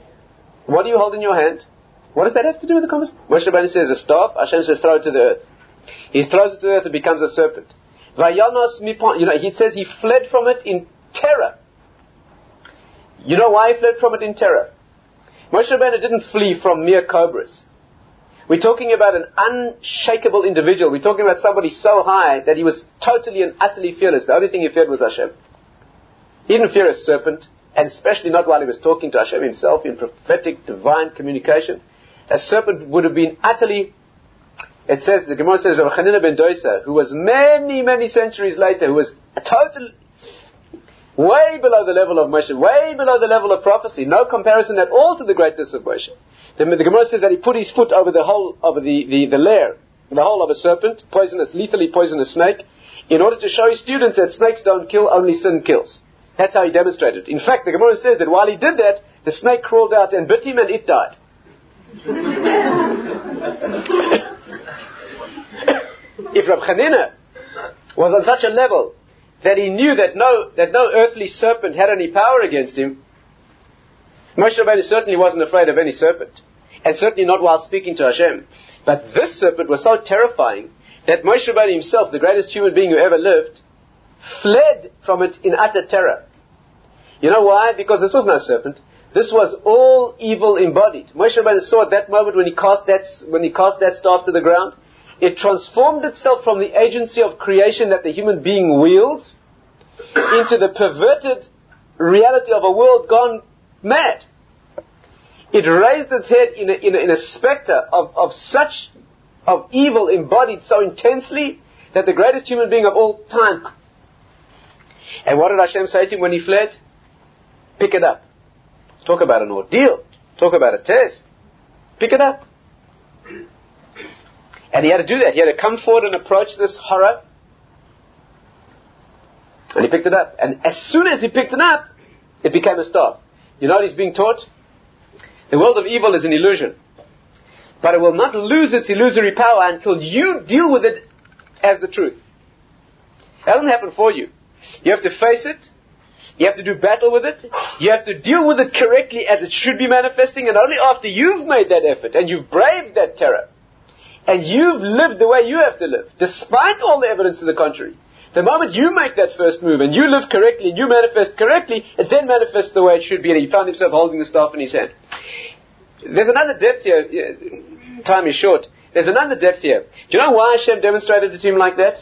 What do you hold in your hand? What does that have to do with the conversation? Moshe Rabbeinu says a staff. Hashem says throw it to the earth. He throws it to the earth, it becomes a serpent. Vayanos mipon. You know, he says he fled from it in terror. You know why he fled from it in terror? Moshe Rabbeinu didn't flee from mere cobras. We're talking about an unshakable individual. We're talking about somebody so high that he was totally and utterly fearless. The only thing he feared was Hashem. He didn't fear a serpent, and especially not while he was talking to Hashem himself in prophetic, divine communication. A serpent would have been utterly... It says, the Gemara says, Rav Chanina ben Dosa, who was many, many centuries later, who was a total... way below the level of Moshe, way below the level of prophecy, no comparison at all to the greatness of Moshe. The, the Gemara says that he put his foot over the hole, over the, the, the lair, the hole of a serpent, poisonous, lethally poisonous snake, in order to show his students that snakes don't kill, only sin kills. That's how he demonstrated. In fact, the Gemara says that while he did that, the snake crawled out and bit him and it died. If Rab Chanina was on such a level that he knew that no that no earthly serpent had any power against him, Moshe Rabbeinu certainly wasn't afraid of any serpent, and certainly not while speaking to Hashem. But this serpent was so terrifying that Moshe Rabbeinu himself, the greatest human being who ever lived, fled from it in utter terror. You know why? Because this was no serpent. This was all evil embodied. Moshe Rabbeinu saw at that moment when he cast that when he cast that staff to the ground, it transformed itself from the agency of creation that the human being wields into the perverted reality of a world gone mad. It raised its head in a, in a, in a spectre of, of such of evil embodied so intensely that the greatest human being of all time. And what did Hashem say to him when he fled? Pick it up. Talk about an ordeal. Talk about a test. Pick it up. And he had to do that. He had to come forward and approach this horror. And he picked it up. And as soon as he picked it up, it became a staff. You know what he's being taught? The world of evil is an illusion. But it will not lose its illusory power until you deal with it as the truth. It doesn't happen for you. You have to face it. You have to do battle with it. You have to deal with it correctly as it should be manifesting. And only after you've made that effort and you've braved that terror and you've lived the way you have to live, despite all the evidence to the contrary, the moment you make that first move and you live correctly and you manifest correctly, it then manifests the way it should be. And he found himself holding the staff in his hand. There's another depth here. Time is short. There's another depth here. Do you know why Hashem demonstrated it to him like that?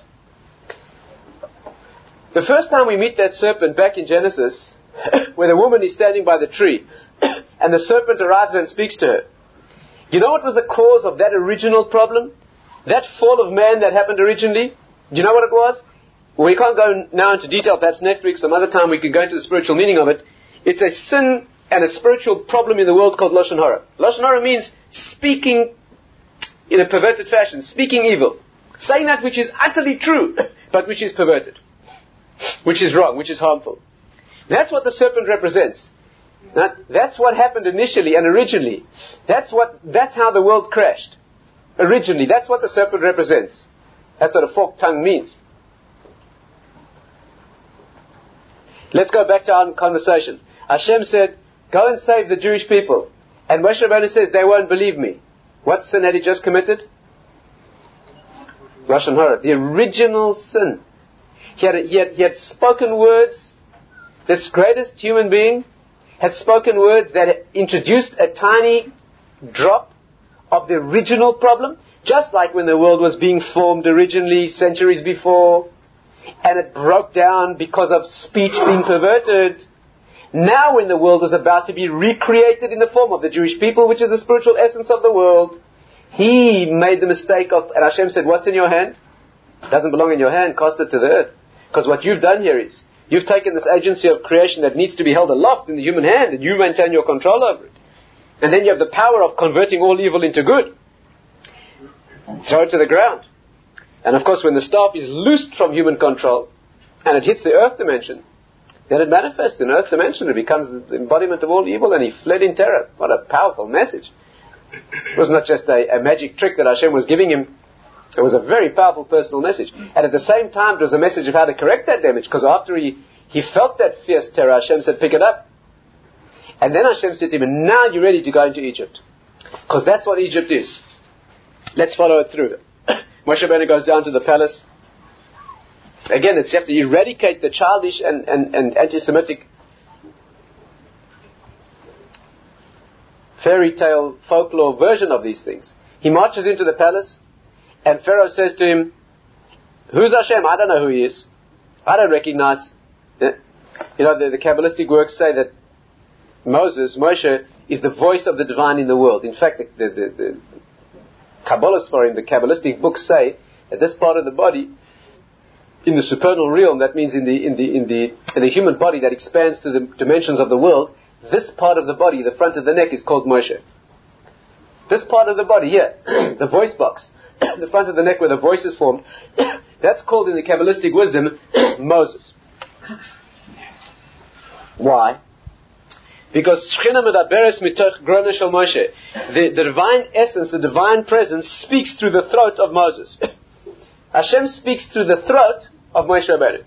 The first time we meet that serpent back in Genesis, where the woman is standing by the tree, and the serpent arrives and speaks to her. You know what was the cause of that original problem? That fall of man that happened originally? Do you know what it was? Well, we can't go now into detail, perhaps next week, some other time we can go into the spiritual meaning of it. It's a sin and a spiritual problem in the world called Lashon Hara. Lashon Hara means speaking in a perverted fashion, speaking evil. Saying that which is utterly true, but which is perverted. Which is wrong, which is harmful. That's what the serpent represents. Now, that's what happened initially and originally. That's what. That's how the world crashed. Originally, that's what the serpent represents. That's what a forked tongue means. Let's go back to our conversation. Hashem said, go and save the Jewish people. And Moshe Rabbeinu says, they won't believe me. What sin had he just committed? Lashon Hara, the original sin. He had, he, had, he had spoken words, this greatest human being had spoken words that had introduced a tiny drop of the original problem, just like when the world was being formed originally centuries before, and it broke down because of speech being perverted. Now when the world was about to be recreated in the form of the Jewish people, which is the spiritual essence of the world, he made the mistake of, and Hashem said, what's in your hand? It doesn't belong in your hand, cast it to the earth. Because what you've done here is, you've taken this agency of creation that needs to be held aloft in the human hand, and you maintain your control over it. And then you have the power of converting all evil into good. Throw it to the ground. And of course, when the staff is loosed from human control, and it hits the earth dimension, then it manifests in earth dimension. It becomes the embodiment of all evil, and he fled in terror. What a powerful message. It was not just a, a magic trick that Hashem was giving him. It was a very powerful personal message. And at the same time, it was a message of how to correct that damage. Because after he, he felt that fierce terror, Hashem said, pick it up. And then Hashem said to him, and now you're ready to go into Egypt. Because that's what Egypt is. Let's follow it through. Moshe Rabbeinu goes down to the palace. Again, it's you have to eradicate the childish and, and, and anti-Semitic fairy tale folklore version of these things. He marches into the palace, and Pharaoh says to him, "Who's Hashem? I don't know who he is. I don't recognize." You know, the, the Kabbalistic works say that Moses, Moshe, is the voice of the divine in the world. In fact, the, the, the, the Kabbalah for him, the Kabbalistic books say that this part of the body, in the supernal realm, that means in the in the in the in the human body that expands to the dimensions of the world, this part of the body, the front of the neck, is called Moshe. This part of the body here, the voice box, the front of the neck where the voice is formed, that's called in the Kabbalistic wisdom Moses. Why? Because Shechina medaberes mitoch grona shel Moshe. The the divine essence, the divine presence speaks through the throat of Moses. Hashem speaks through the throat of Moshe Rabbeinu.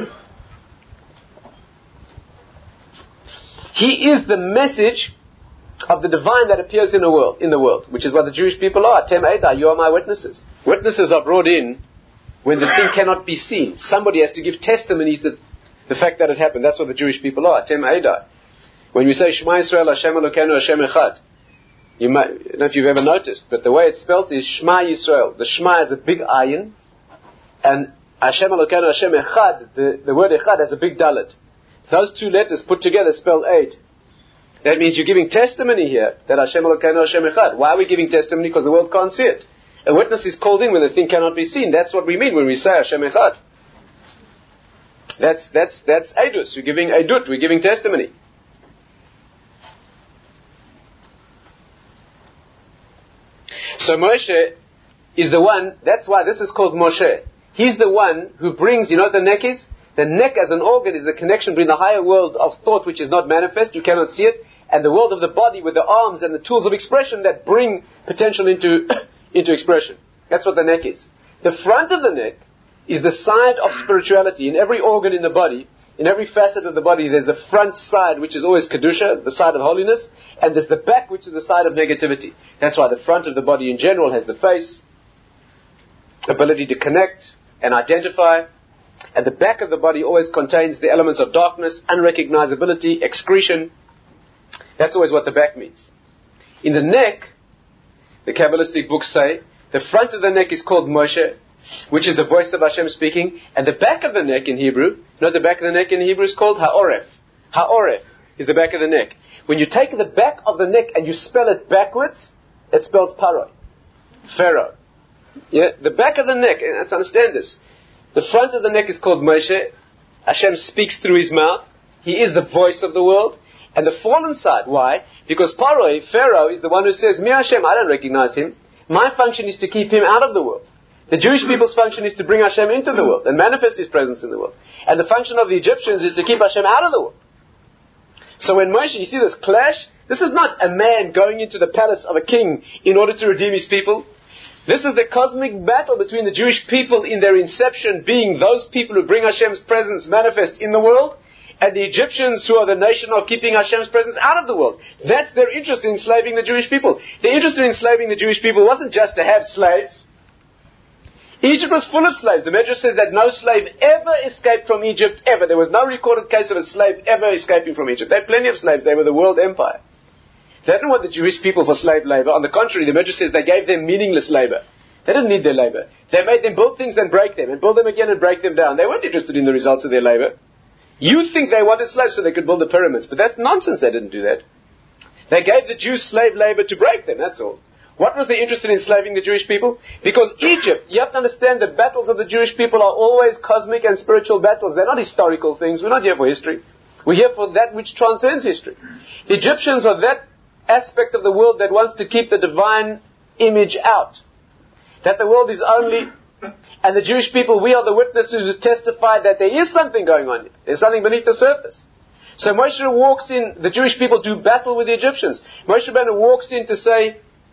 He is the message of the divine that appears in the world, in the world, which is what the Jewish people are. Tem Eidai, you are my witnesses. Witnesses are brought in when the thing cannot be seen. Somebody has to give testimony to the fact that it happened. That's what the Jewish people are. Tem Eidai. When we say Shema Yisrael, Hashem Elokeinu, Hashem Echad, you might, I don't know if you've ever noticed, but the way it's spelled is Shema Yisrael. The Shema has a big ayin, and Hashem Elokeinu, Hashem Echad, the, the word Echad has a big dalet. Those two letters put together spell eight. That means you're giving testimony here that Hashem Elokeinu, Hashem Echad. Why are we giving testimony? Because the world can't see it. A witness is called in when the thing cannot be seen. That's what we mean when we say Hashem Echad. That's that's that's Eidus. We're giving Eidut. We're giving testimony. So Moshe is the one. That's why this is called Moshe. He's the one who brings. You know what the neck is? The neck as an organ is the connection between the higher world of thought, which is not manifest, you cannot see it, and the world of the body with the arms and the tools of expression that bring potential into into expression. That's what the neck is. The front of the neck is the side of spirituality. In every organ in the body, in every facet of the body, there's the front side, which is always Kedusha, the side of holiness, and there's the back, which is the side of negativity. That's why the front of the body in general has the face, ability to connect and identify, and the back of the body always contains the elements of darkness, unrecognizability, excretion. That's always what the back means. In the neck, the Kabbalistic books say, the front of the neck is called Moshe, which is the voice of Hashem speaking, and the back of the neck in Hebrew, you know the back of the neck in Hebrew is called Ha'oref. Ha'oref is the back of the neck. When you take the back of the neck and you spell it backwards, it spells Paroi, Pharaoh. Yeah, the back of the neck, and let's understand this. The front of the neck is called Moshe. Hashem speaks through his mouth. He is the voice of the world. And the fallen side, why? Because Paroi, Pharaoh, is the one who says, Me Hashem, I don't recognize him. My function is to keep him out of the world. The Jewish people's function is to bring Hashem into the world and manifest his presence in the world. And the function of the Egyptians is to keep Hashem out of the world. So when Moshe, you see this clash, this is not a man going into the palace of a king in order to redeem his people. This is the cosmic battle between the Jewish people in their inception, being those people who bring Hashem's presence manifest in the world, and the Egyptians who are the nation of keeping Hashem's presence out of the world. That's their interest in enslaving the Jewish people. Their interest in enslaving the Jewish people wasn't just to have slaves. Egypt was full of slaves. The Medrash says that no slave ever escaped from Egypt, ever. There was no recorded case of a slave ever escaping from Egypt. They had plenty of slaves. They were the world empire. They didn't want the Jewish people for slave labor. On the contrary, the Medrash says they gave them meaningless labor. They didn't need their labor. They made them build things and break them, and build them again and break them down. They weren't interested in the results of their labor. You think they wanted slaves so they could build the pyramids, but that's nonsense. They didn't do that. They gave the Jews slave labor to break them, that's all. What was they interested in enslaving the Jewish people? Because Egypt, you have to understand the battles of the Jewish people are always cosmic and spiritual battles. They're not historical things. We're not here for history. We're here for that which transcends history. The Egyptians are that aspect of the world that wants to keep the divine image out. That the world is only, and the Jewish people, we are the witnesses who testify that there is something going on here. There's something beneath the surface. So Moshe walks in, the Jewish people do battle with the Egyptians. Moshe Rabbeinu walks in to say,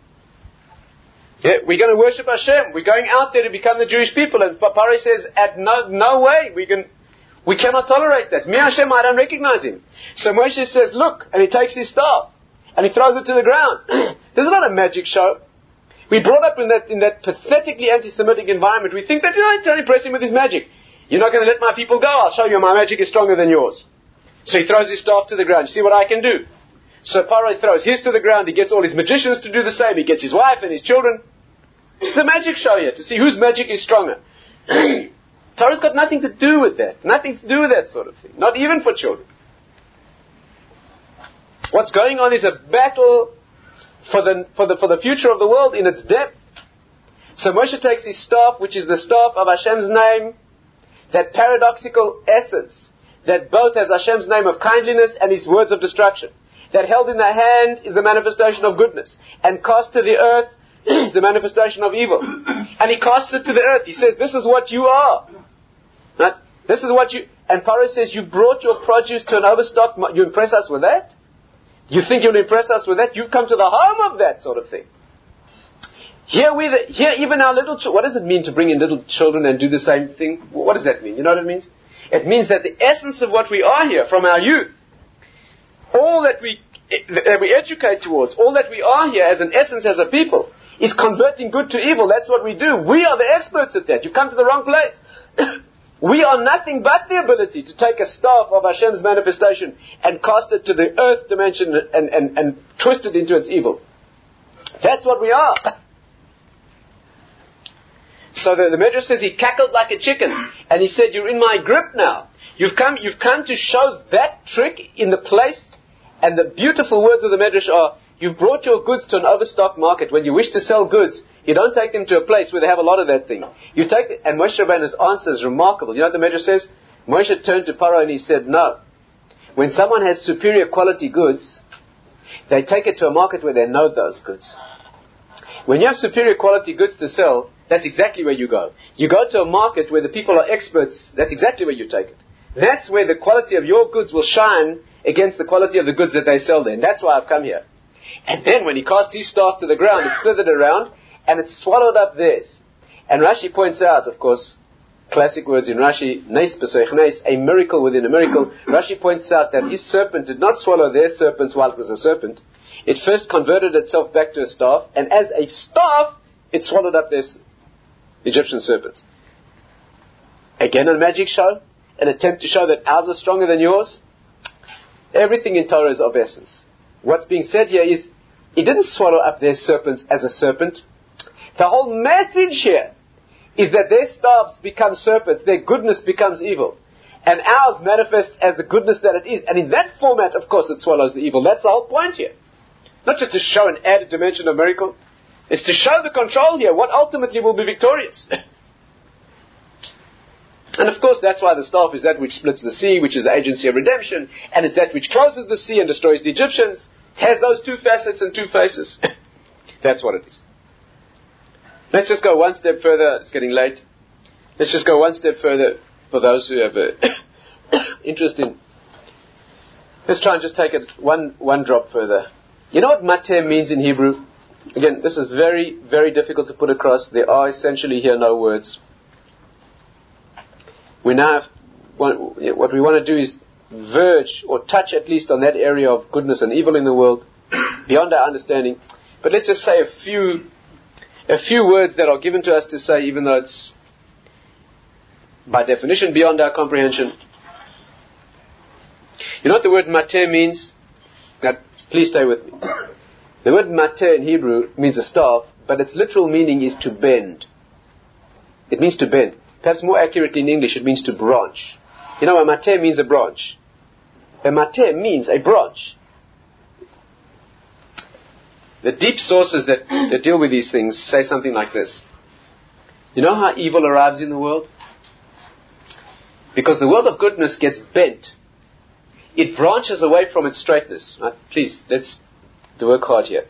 yeah, we're going to worship Hashem. We're going out there to become the Jewish people. And Paroi says, at no, no way. We can, We cannot tolerate that. Me Hashem, I don't recognize him. So Moshe says, look, and he takes his staff, and he throws it to the ground. This is not a magic show. We brought up in that in that pathetically anti-Semitic environment. We think that, you know, don't impress him with his magic. You're not going to let my people go. I'll show you my magic is stronger than yours. So he throws his staff to the ground. You see what I can do? So Paro throws his to the ground. He gets all his magicians to do the same. He gets his wife and his children. It's a magic show here to see whose magic is stronger. Torah's got nothing to do with that. Nothing to do with that sort of thing. Not even for children. What's going on is a battle for the, for the, for the future of the world in its depth. So Moshe takes his staff, which is the staff of Hashem's name, that paradoxical essence that both has Hashem's name of kindliness and his words of destruction. That held in the hand is the manifestation of goodness, and cast to the earth is the manifestation of evil. And he casts it to the earth. He says, this is what you are. Right? This is what you... And Paro says, you brought your produce to an overstock. You impress us with that? You think you'll impress us with that? You've come to the home of that sort of thing. Here we, the, here even our little children, what does it mean to bring in little children and do the same thing? What does that mean? You know what it means? It means that the essence of what we are here, from our youth, all that we, that we educate towards, all that we are here as an essence, as a people, is converting good to evil. That's what we do. We are the experts at that. You've come to the wrong place. We are nothing but the ability to take a staff of Hashem's manifestation and cast it to the earth dimension and, and, and twist it into its evil. That's what we are. So the, the Medrash says he cackled like a chicken, and he said, you're in my grip now. You've come, you've come to show that trick in the place, and the beautiful words of the Medrash are, you've brought your goods to an overstock market. When you wish to sell goods, you don't take them to a place where they have a lot of that thing. You take it, and Moshe Rabbeinu's answer is remarkable. You know what the Medrash says? Moshe turned to Paro and he said, no. When someone has superior quality goods, they take it to a market where they know those goods. When you have superior quality goods to sell, that's exactly where you go. You go to a market where the people are experts, that's exactly where you take it. That's where the quality of your goods will shine against the quality of the goods that they sell there. And that's why I've come here. And then when he cast his staff to the ground, it slithered around, and it swallowed up theirs. And Rashi points out, of course, classic words in Rashi, Nes B'Soich Nes, a miracle within a miracle. Rashi points out that his serpent did not swallow their serpents while it was a serpent. It first converted itself back to a staff, and as a staff, it swallowed up their Egyptian serpents. Again, a magic show, an attempt to show that ours are stronger than yours. Everything in Torah is of essence. What's being said here is, it didn't swallow up their serpents as a serpent. The whole message here is that their staffs become serpents, their goodness becomes evil. And ours manifests as the goodness that it is. And in that format, of course, it swallows the evil. That's the whole point here. Not just to show an added dimension of miracle. It's to show the control here, what ultimately will be victorious. And of course, that's why the staff is that which splits the sea, which is the agency of redemption, and it's that which closes the sea and destroys the Egyptians. It has those two facets and two faces. That's what it is. Let's just go one step further. It's getting late. Let's just go one step further for those who have uh, interest in. Let's try and just take it one, one drop further. You know what mater means in Hebrew? Again, this is very, very difficult to put across. There are essentially here no words. We now have, what we want to do is verge or touch at least on that area of goodness and evil in the world beyond our understanding. But let's just say a few, a few words that are given to us to say, even though it's by definition beyond our comprehension. You know what the word mater means? Now, please stay with me. The word mater in Hebrew means a staff, but its literal meaning is to bend. It means to bend. Perhaps more accurately in English, it means to branch. You know, a mater means a branch. A mater means a branch. The deep sources that, that deal with these things say something like this. You know how evil arrives in the world? Because the world of goodness gets bent. It branches away from its straightness. Right? Please, let's to work hard here.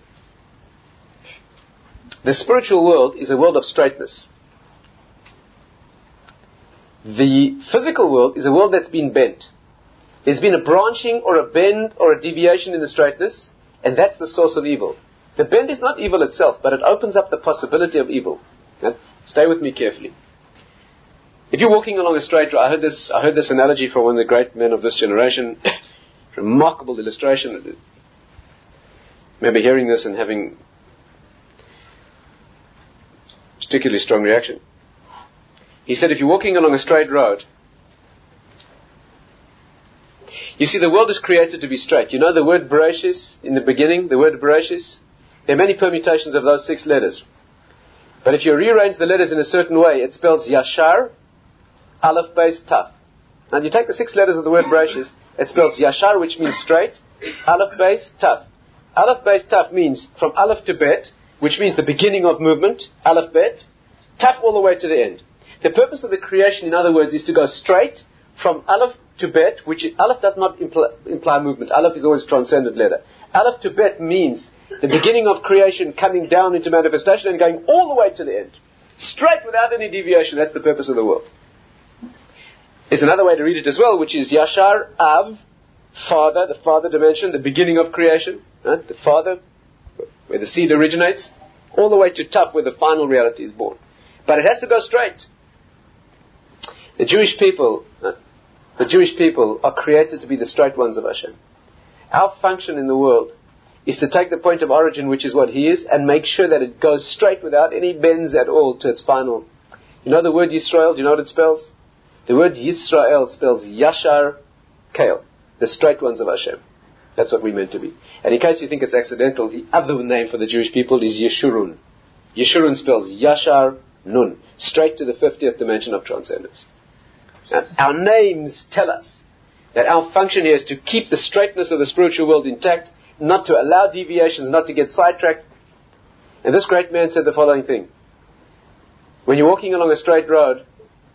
The spiritual world is a world of straightness. The physical world is a world that's been bent. There's been a branching or a bend or a deviation in the straightness, and that's the source of evil. The bend is not evil itself, but it opens up the possibility of evil. Now, stay with me carefully. If you're walking along a straight road, I heard this, I heard this analogy from one of the great men of this generation. Remarkable illustration. I remember hearing this and having particularly strong reaction. He said, if you're walking along a straight road, you see, the world is created to be straight. You know the word Bereshis in the beginning, the word Bereshis? There are many permutations of those six letters. But if you rearrange the letters in a certain way, it spells Yashar, Aleph, Beis, Taf. Now you take the six letters of the word Bereshis, it spells Yashar, which means straight, Aleph, Beis, Taf. Aleph, Beis, Taf means from Aleph to Bet, which means the beginning of movement, Aleph, Bet, Taf all the way to the end. The purpose of the creation, in other words, is to go straight from Aleph to Bet, which Aleph does not imply, imply movement. Aleph is always a transcendent letter. Aleph to Bet means the beginning of creation coming down into manifestation and going all the way to the end. Straight without any deviation. That's the purpose of the world. There's another way to read it as well, which is Yashar, Av, Father, the Father dimension, the beginning of creation. Right? The Father, where the seed originates, all the way to Taf, where the final reality is born. But it has to go straight. The Jewish people, uh, the Jewish people are created to be the straight ones of Hashem. Our function in the world is to take the point of origin, which is what He is, and make sure that it goes straight without any bends at all to its final. You know the word Yisrael? Do you know what it spells? The word Yisrael spells Yashar Kael, the straight ones of Hashem. That's what we're meant to be. And in case you think it's accidental, the other name for the Jewish people is Yeshurun. Yeshurun spells Yashar Nun, straight to the fiftieth dimension of transcendence. Now, our names tell us that our function here is to keep the straightness of the spiritual world intact, not to allow deviations, not to get sidetracked. And this great man said the following thing. When you're walking along a straight road,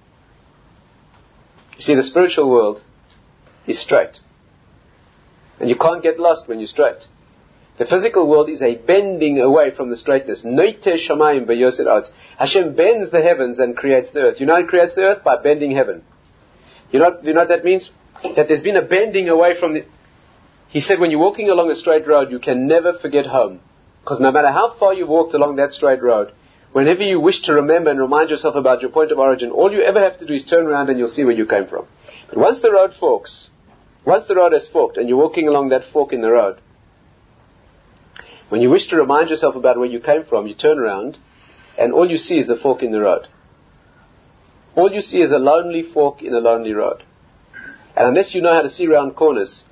you see the spiritual world is straight. And you can't get lost when you're straight. The physical world is a bending away from the straightness. Noite shamayim b'yosed arz. Hashem bends the heavens and creates the earth. You know how He creates the earth? By bending heaven. You know, you know what that means? That there's been a bending away from the... He said when you're walking along a straight road, you can never forget home. Because no matter how far you've walked along that straight road, whenever you wish to remember and remind yourself about your point of origin, all you ever have to do is turn around and you'll see where you came from. But once the road forks, once the road has forked and you're walking along that fork in the road, when you wish to remind yourself about where you came from, you turn around and all you see is the fork in the road. All you see is a lonely fork in a lonely road. And unless you know how to see round corners,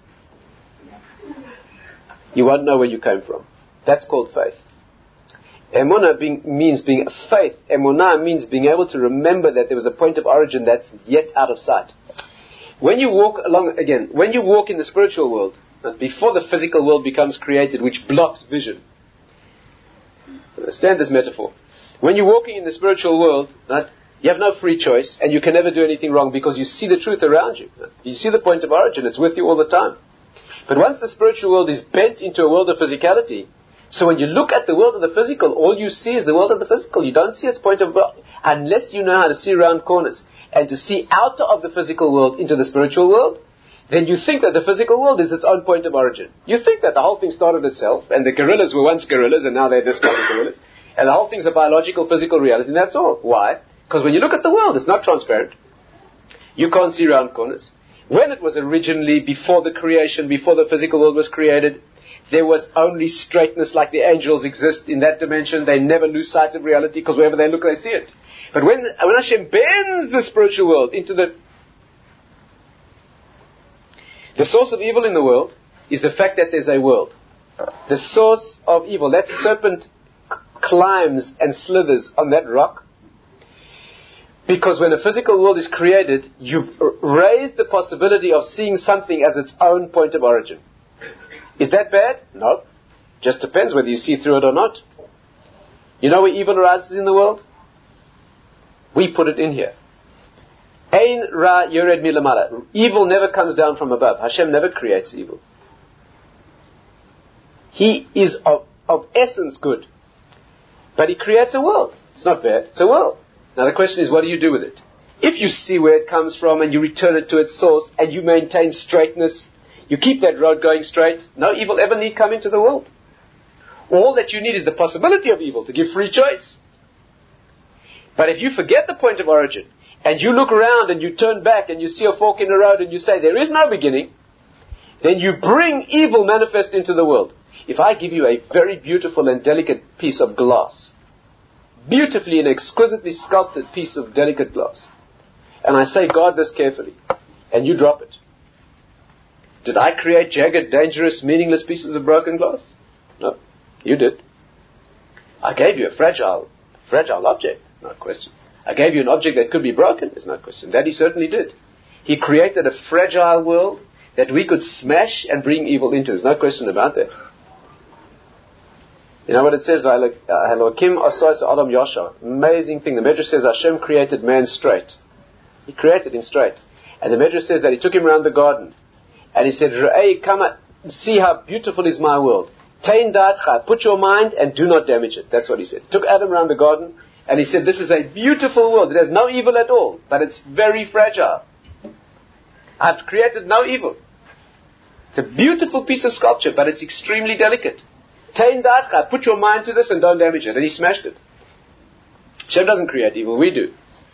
you won't know where you came from. That's called faith. Emunah being, means being faith. Emunah means being able to remember that there was a point of origin that's yet out of sight. When you walk along, again, when you walk in the spiritual world, before the physical world becomes created, which blocks vision. Understand this metaphor. When you're walking in the spiritual world, right, you have no free choice, and you can never do anything wrong because you see the truth around you. You see the point of origin, it's with you all the time. But once the spiritual world is bent into a world of physicality, so when you look at the world of the physical, all you see is the world of the physical. You don't see its point of origin, unless you know how to see around corners, and to see out of the physical world into the spiritual world. Then you think that the physical world is its own point of origin. You think that the whole thing started itself, and the gorillas were once gorillas, and now they're this kind of gorillas, and the whole thing's a biological, physical reality, and that's all. Why? Because when you look at the world, it's not transparent. You can't see round corners. When it was originally, before the creation, before the physical world was created, there was only straightness, like the angels exist in that dimension. They never lose sight of reality, because wherever they look, they see it. But when, when Hashem bends the spiritual world into the... The source of evil in the world is the fact that there's a world. The source of evil, that serpent c- climbs and slithers on that rock, because when a physical world is created, you've r- raised the possibility of seeing something as its own point of origin. Is that bad? No. Just depends whether you see through it or not. You know where evil arises in the world? We put it in here. Ein ra yored milamala. Evil never comes down from above. Hashem never creates evil. He is of, of essence good. But He creates a world. It's not bad. It's a world. Now the question is, what do you do with it? If you see where it comes from and you return it to its source and you maintain straightness, you keep that road going straight, no evil ever need come into the world. All that you need is the possibility of evil to give free choice. But if you forget the point of origin and you look around and you turn back and you see a fork in the road and you say, there is no beginning, then you bring evil manifest into the world. If I give you a very beautiful and delicate piece of glass, beautifully and exquisitely sculpted piece of delicate glass, and I say, guard this carefully, and you drop it, did I create jagged, dangerous, meaningless pieces of broken glass? No, you did. I gave you a fragile, fragile object, no question. I gave you an object that could be broken, there's no question. That he certainly did. He created a fragile world that we could smash and bring evil into. There's no question about that. You know what it says? Elokim asos Adam Yashar. Amazing thing. The Medrash says Hashem created man straight. He created him straight. And the Medrash says that he took him around the garden. And he said, Re'ei, come and see how beautiful is my world. Tain da'atcha, put your mind and do not damage it. That's what he said. Took Adam around the garden and he said, this is a beautiful world. It has no evil at all, but it's very fragile. I've created no evil. It's a beautiful piece of sculpture, but it's extremely delicate. Tain da'atcha, put your mind to this and don't damage it. And he smashed it. Hashem doesn't create evil, we do.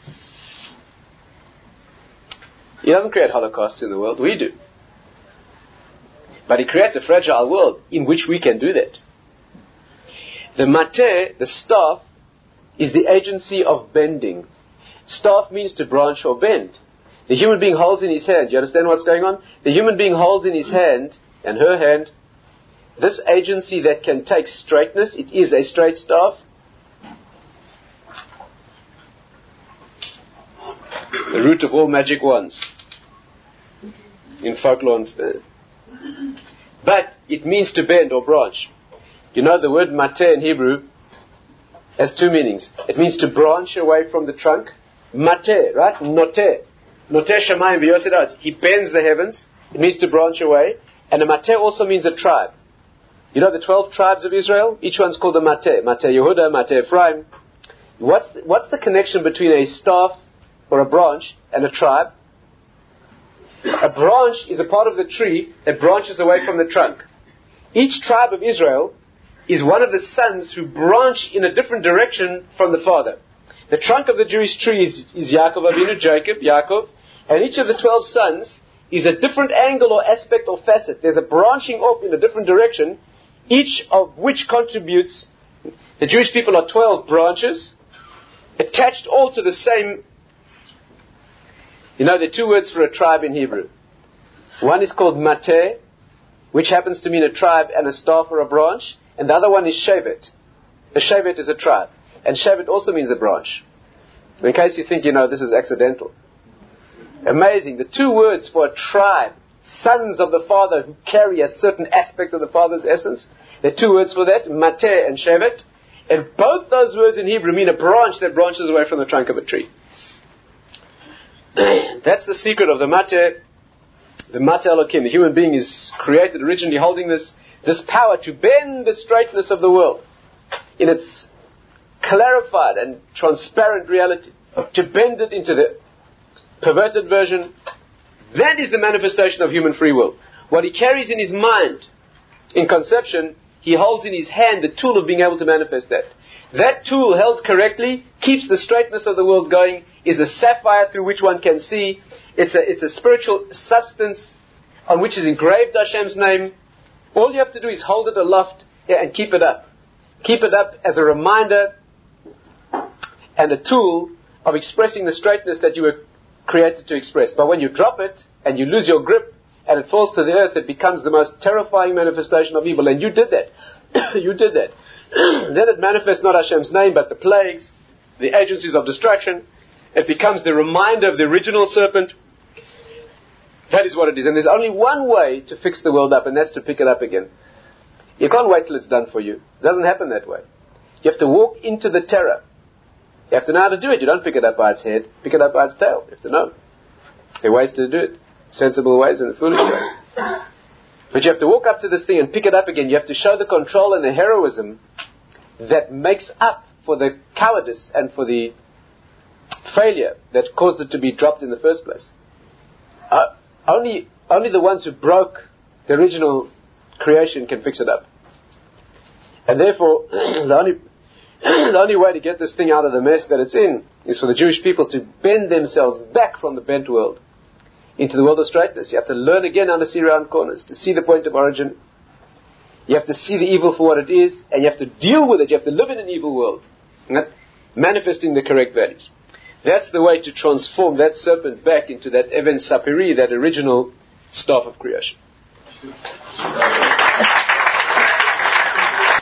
He doesn't create holocausts in the world, we do. But he creates a fragile world in which we can do that. The mateh, the staff, is the agency of bending. Staff means to branch or bend. The human being holds in his hand, you understand what's going on? The human being holds in his hand, and her hand, this agency that can take straightness, it is a straight staff. The root of all magic wands. In folklore and... Uh, But it means to bend or branch. You know the word mateh in Hebrew has two meanings. It means to branch away from the trunk. Mateh, right? Noteh. Noteh shamayim v'yosedat. He bends the heavens. It means to branch away. And a mateh also means a tribe. You know the twelve tribes of Israel? Each one's called a mateh. Mateh Yehuda, Mateh Ephraim. What's the, what's the connection between a staff or a branch and a tribe? A branch is a part of the tree that branches away from the trunk. Each tribe of Israel is one of the sons who branch in a different direction from the father. The trunk of the Jewish tree is, is Yaakov Avinu, Jacob, Yaakov, and each of the twelve sons is a different angle or aspect or facet. There's a branching off in a different direction, each of which contributes. The Jewish people are twelve branches, attached all to the same. You know, there are two words for a tribe in Hebrew. One is called mateh, which happens to mean a tribe and a staff or a branch. And the other one is shevet. A shevet is a tribe. And shevet also means a branch. So in case you think, you know, this is accidental. Amazing. The two words for a tribe, sons of the Father who carry a certain aspect of the Father's essence. There are two words for that, mateh and shevet. And both those words in Hebrew mean a branch that branches away from the trunk of a tree. That's the secret of the mateh, the mateh Elokim. The human being is created originally holding this, this power to bend the straightness of the world in its clarified and transparent reality, to bend it into the perverted version. That is the manifestation of human free will. What he carries in his mind, in conception, he holds in his hand the tool of being able to manifest that. That tool, held correctly, keeps the straightness of the world going, is a sapphire through which one can see. It's a, it's a spiritual substance on which is engraved Hashem's name. All you have to do is hold it aloft, yeah, and keep it up. Keep it up as a reminder and a tool of expressing the straightness that you were created to express. But when you drop it and you lose your grip and it falls to the earth, it becomes the most terrifying manifestation of evil. And you did that. you did that. Then it manifests not Hashem's name, but the plagues, the agencies of destruction. It becomes the reminder of the original serpent. That is what it is. And there's only one way to fix the world up, and that's to pick it up again. You can't wait till it's done for you. It doesn't happen that way. You have to walk into the terror. You have to know how to do it. You don't pick it up by its head. Pick it up by its tail. You have to know. There are ways to do it. Sensible ways and foolish ways. But you have to walk up to this thing and pick it up again. You have to show the control and the heroism that makes up for the cowardice and for the failure that caused it to be dropped in the first place. Uh, only, only the ones who broke the original creation can fix it up. And therefore, the only, The only way to get this thing out of the mess that it's in is for the Jewish people to bend themselves back from the bent world into the world of straightness. You have to learn again how to see round corners, to see the point of origin. You have to see the evil for what it is, and you have to deal with it. You have to live in an evil world, right? Manifesting the correct values. That's the way to transform that serpent back into that Even Sapiri, that original staff of creation.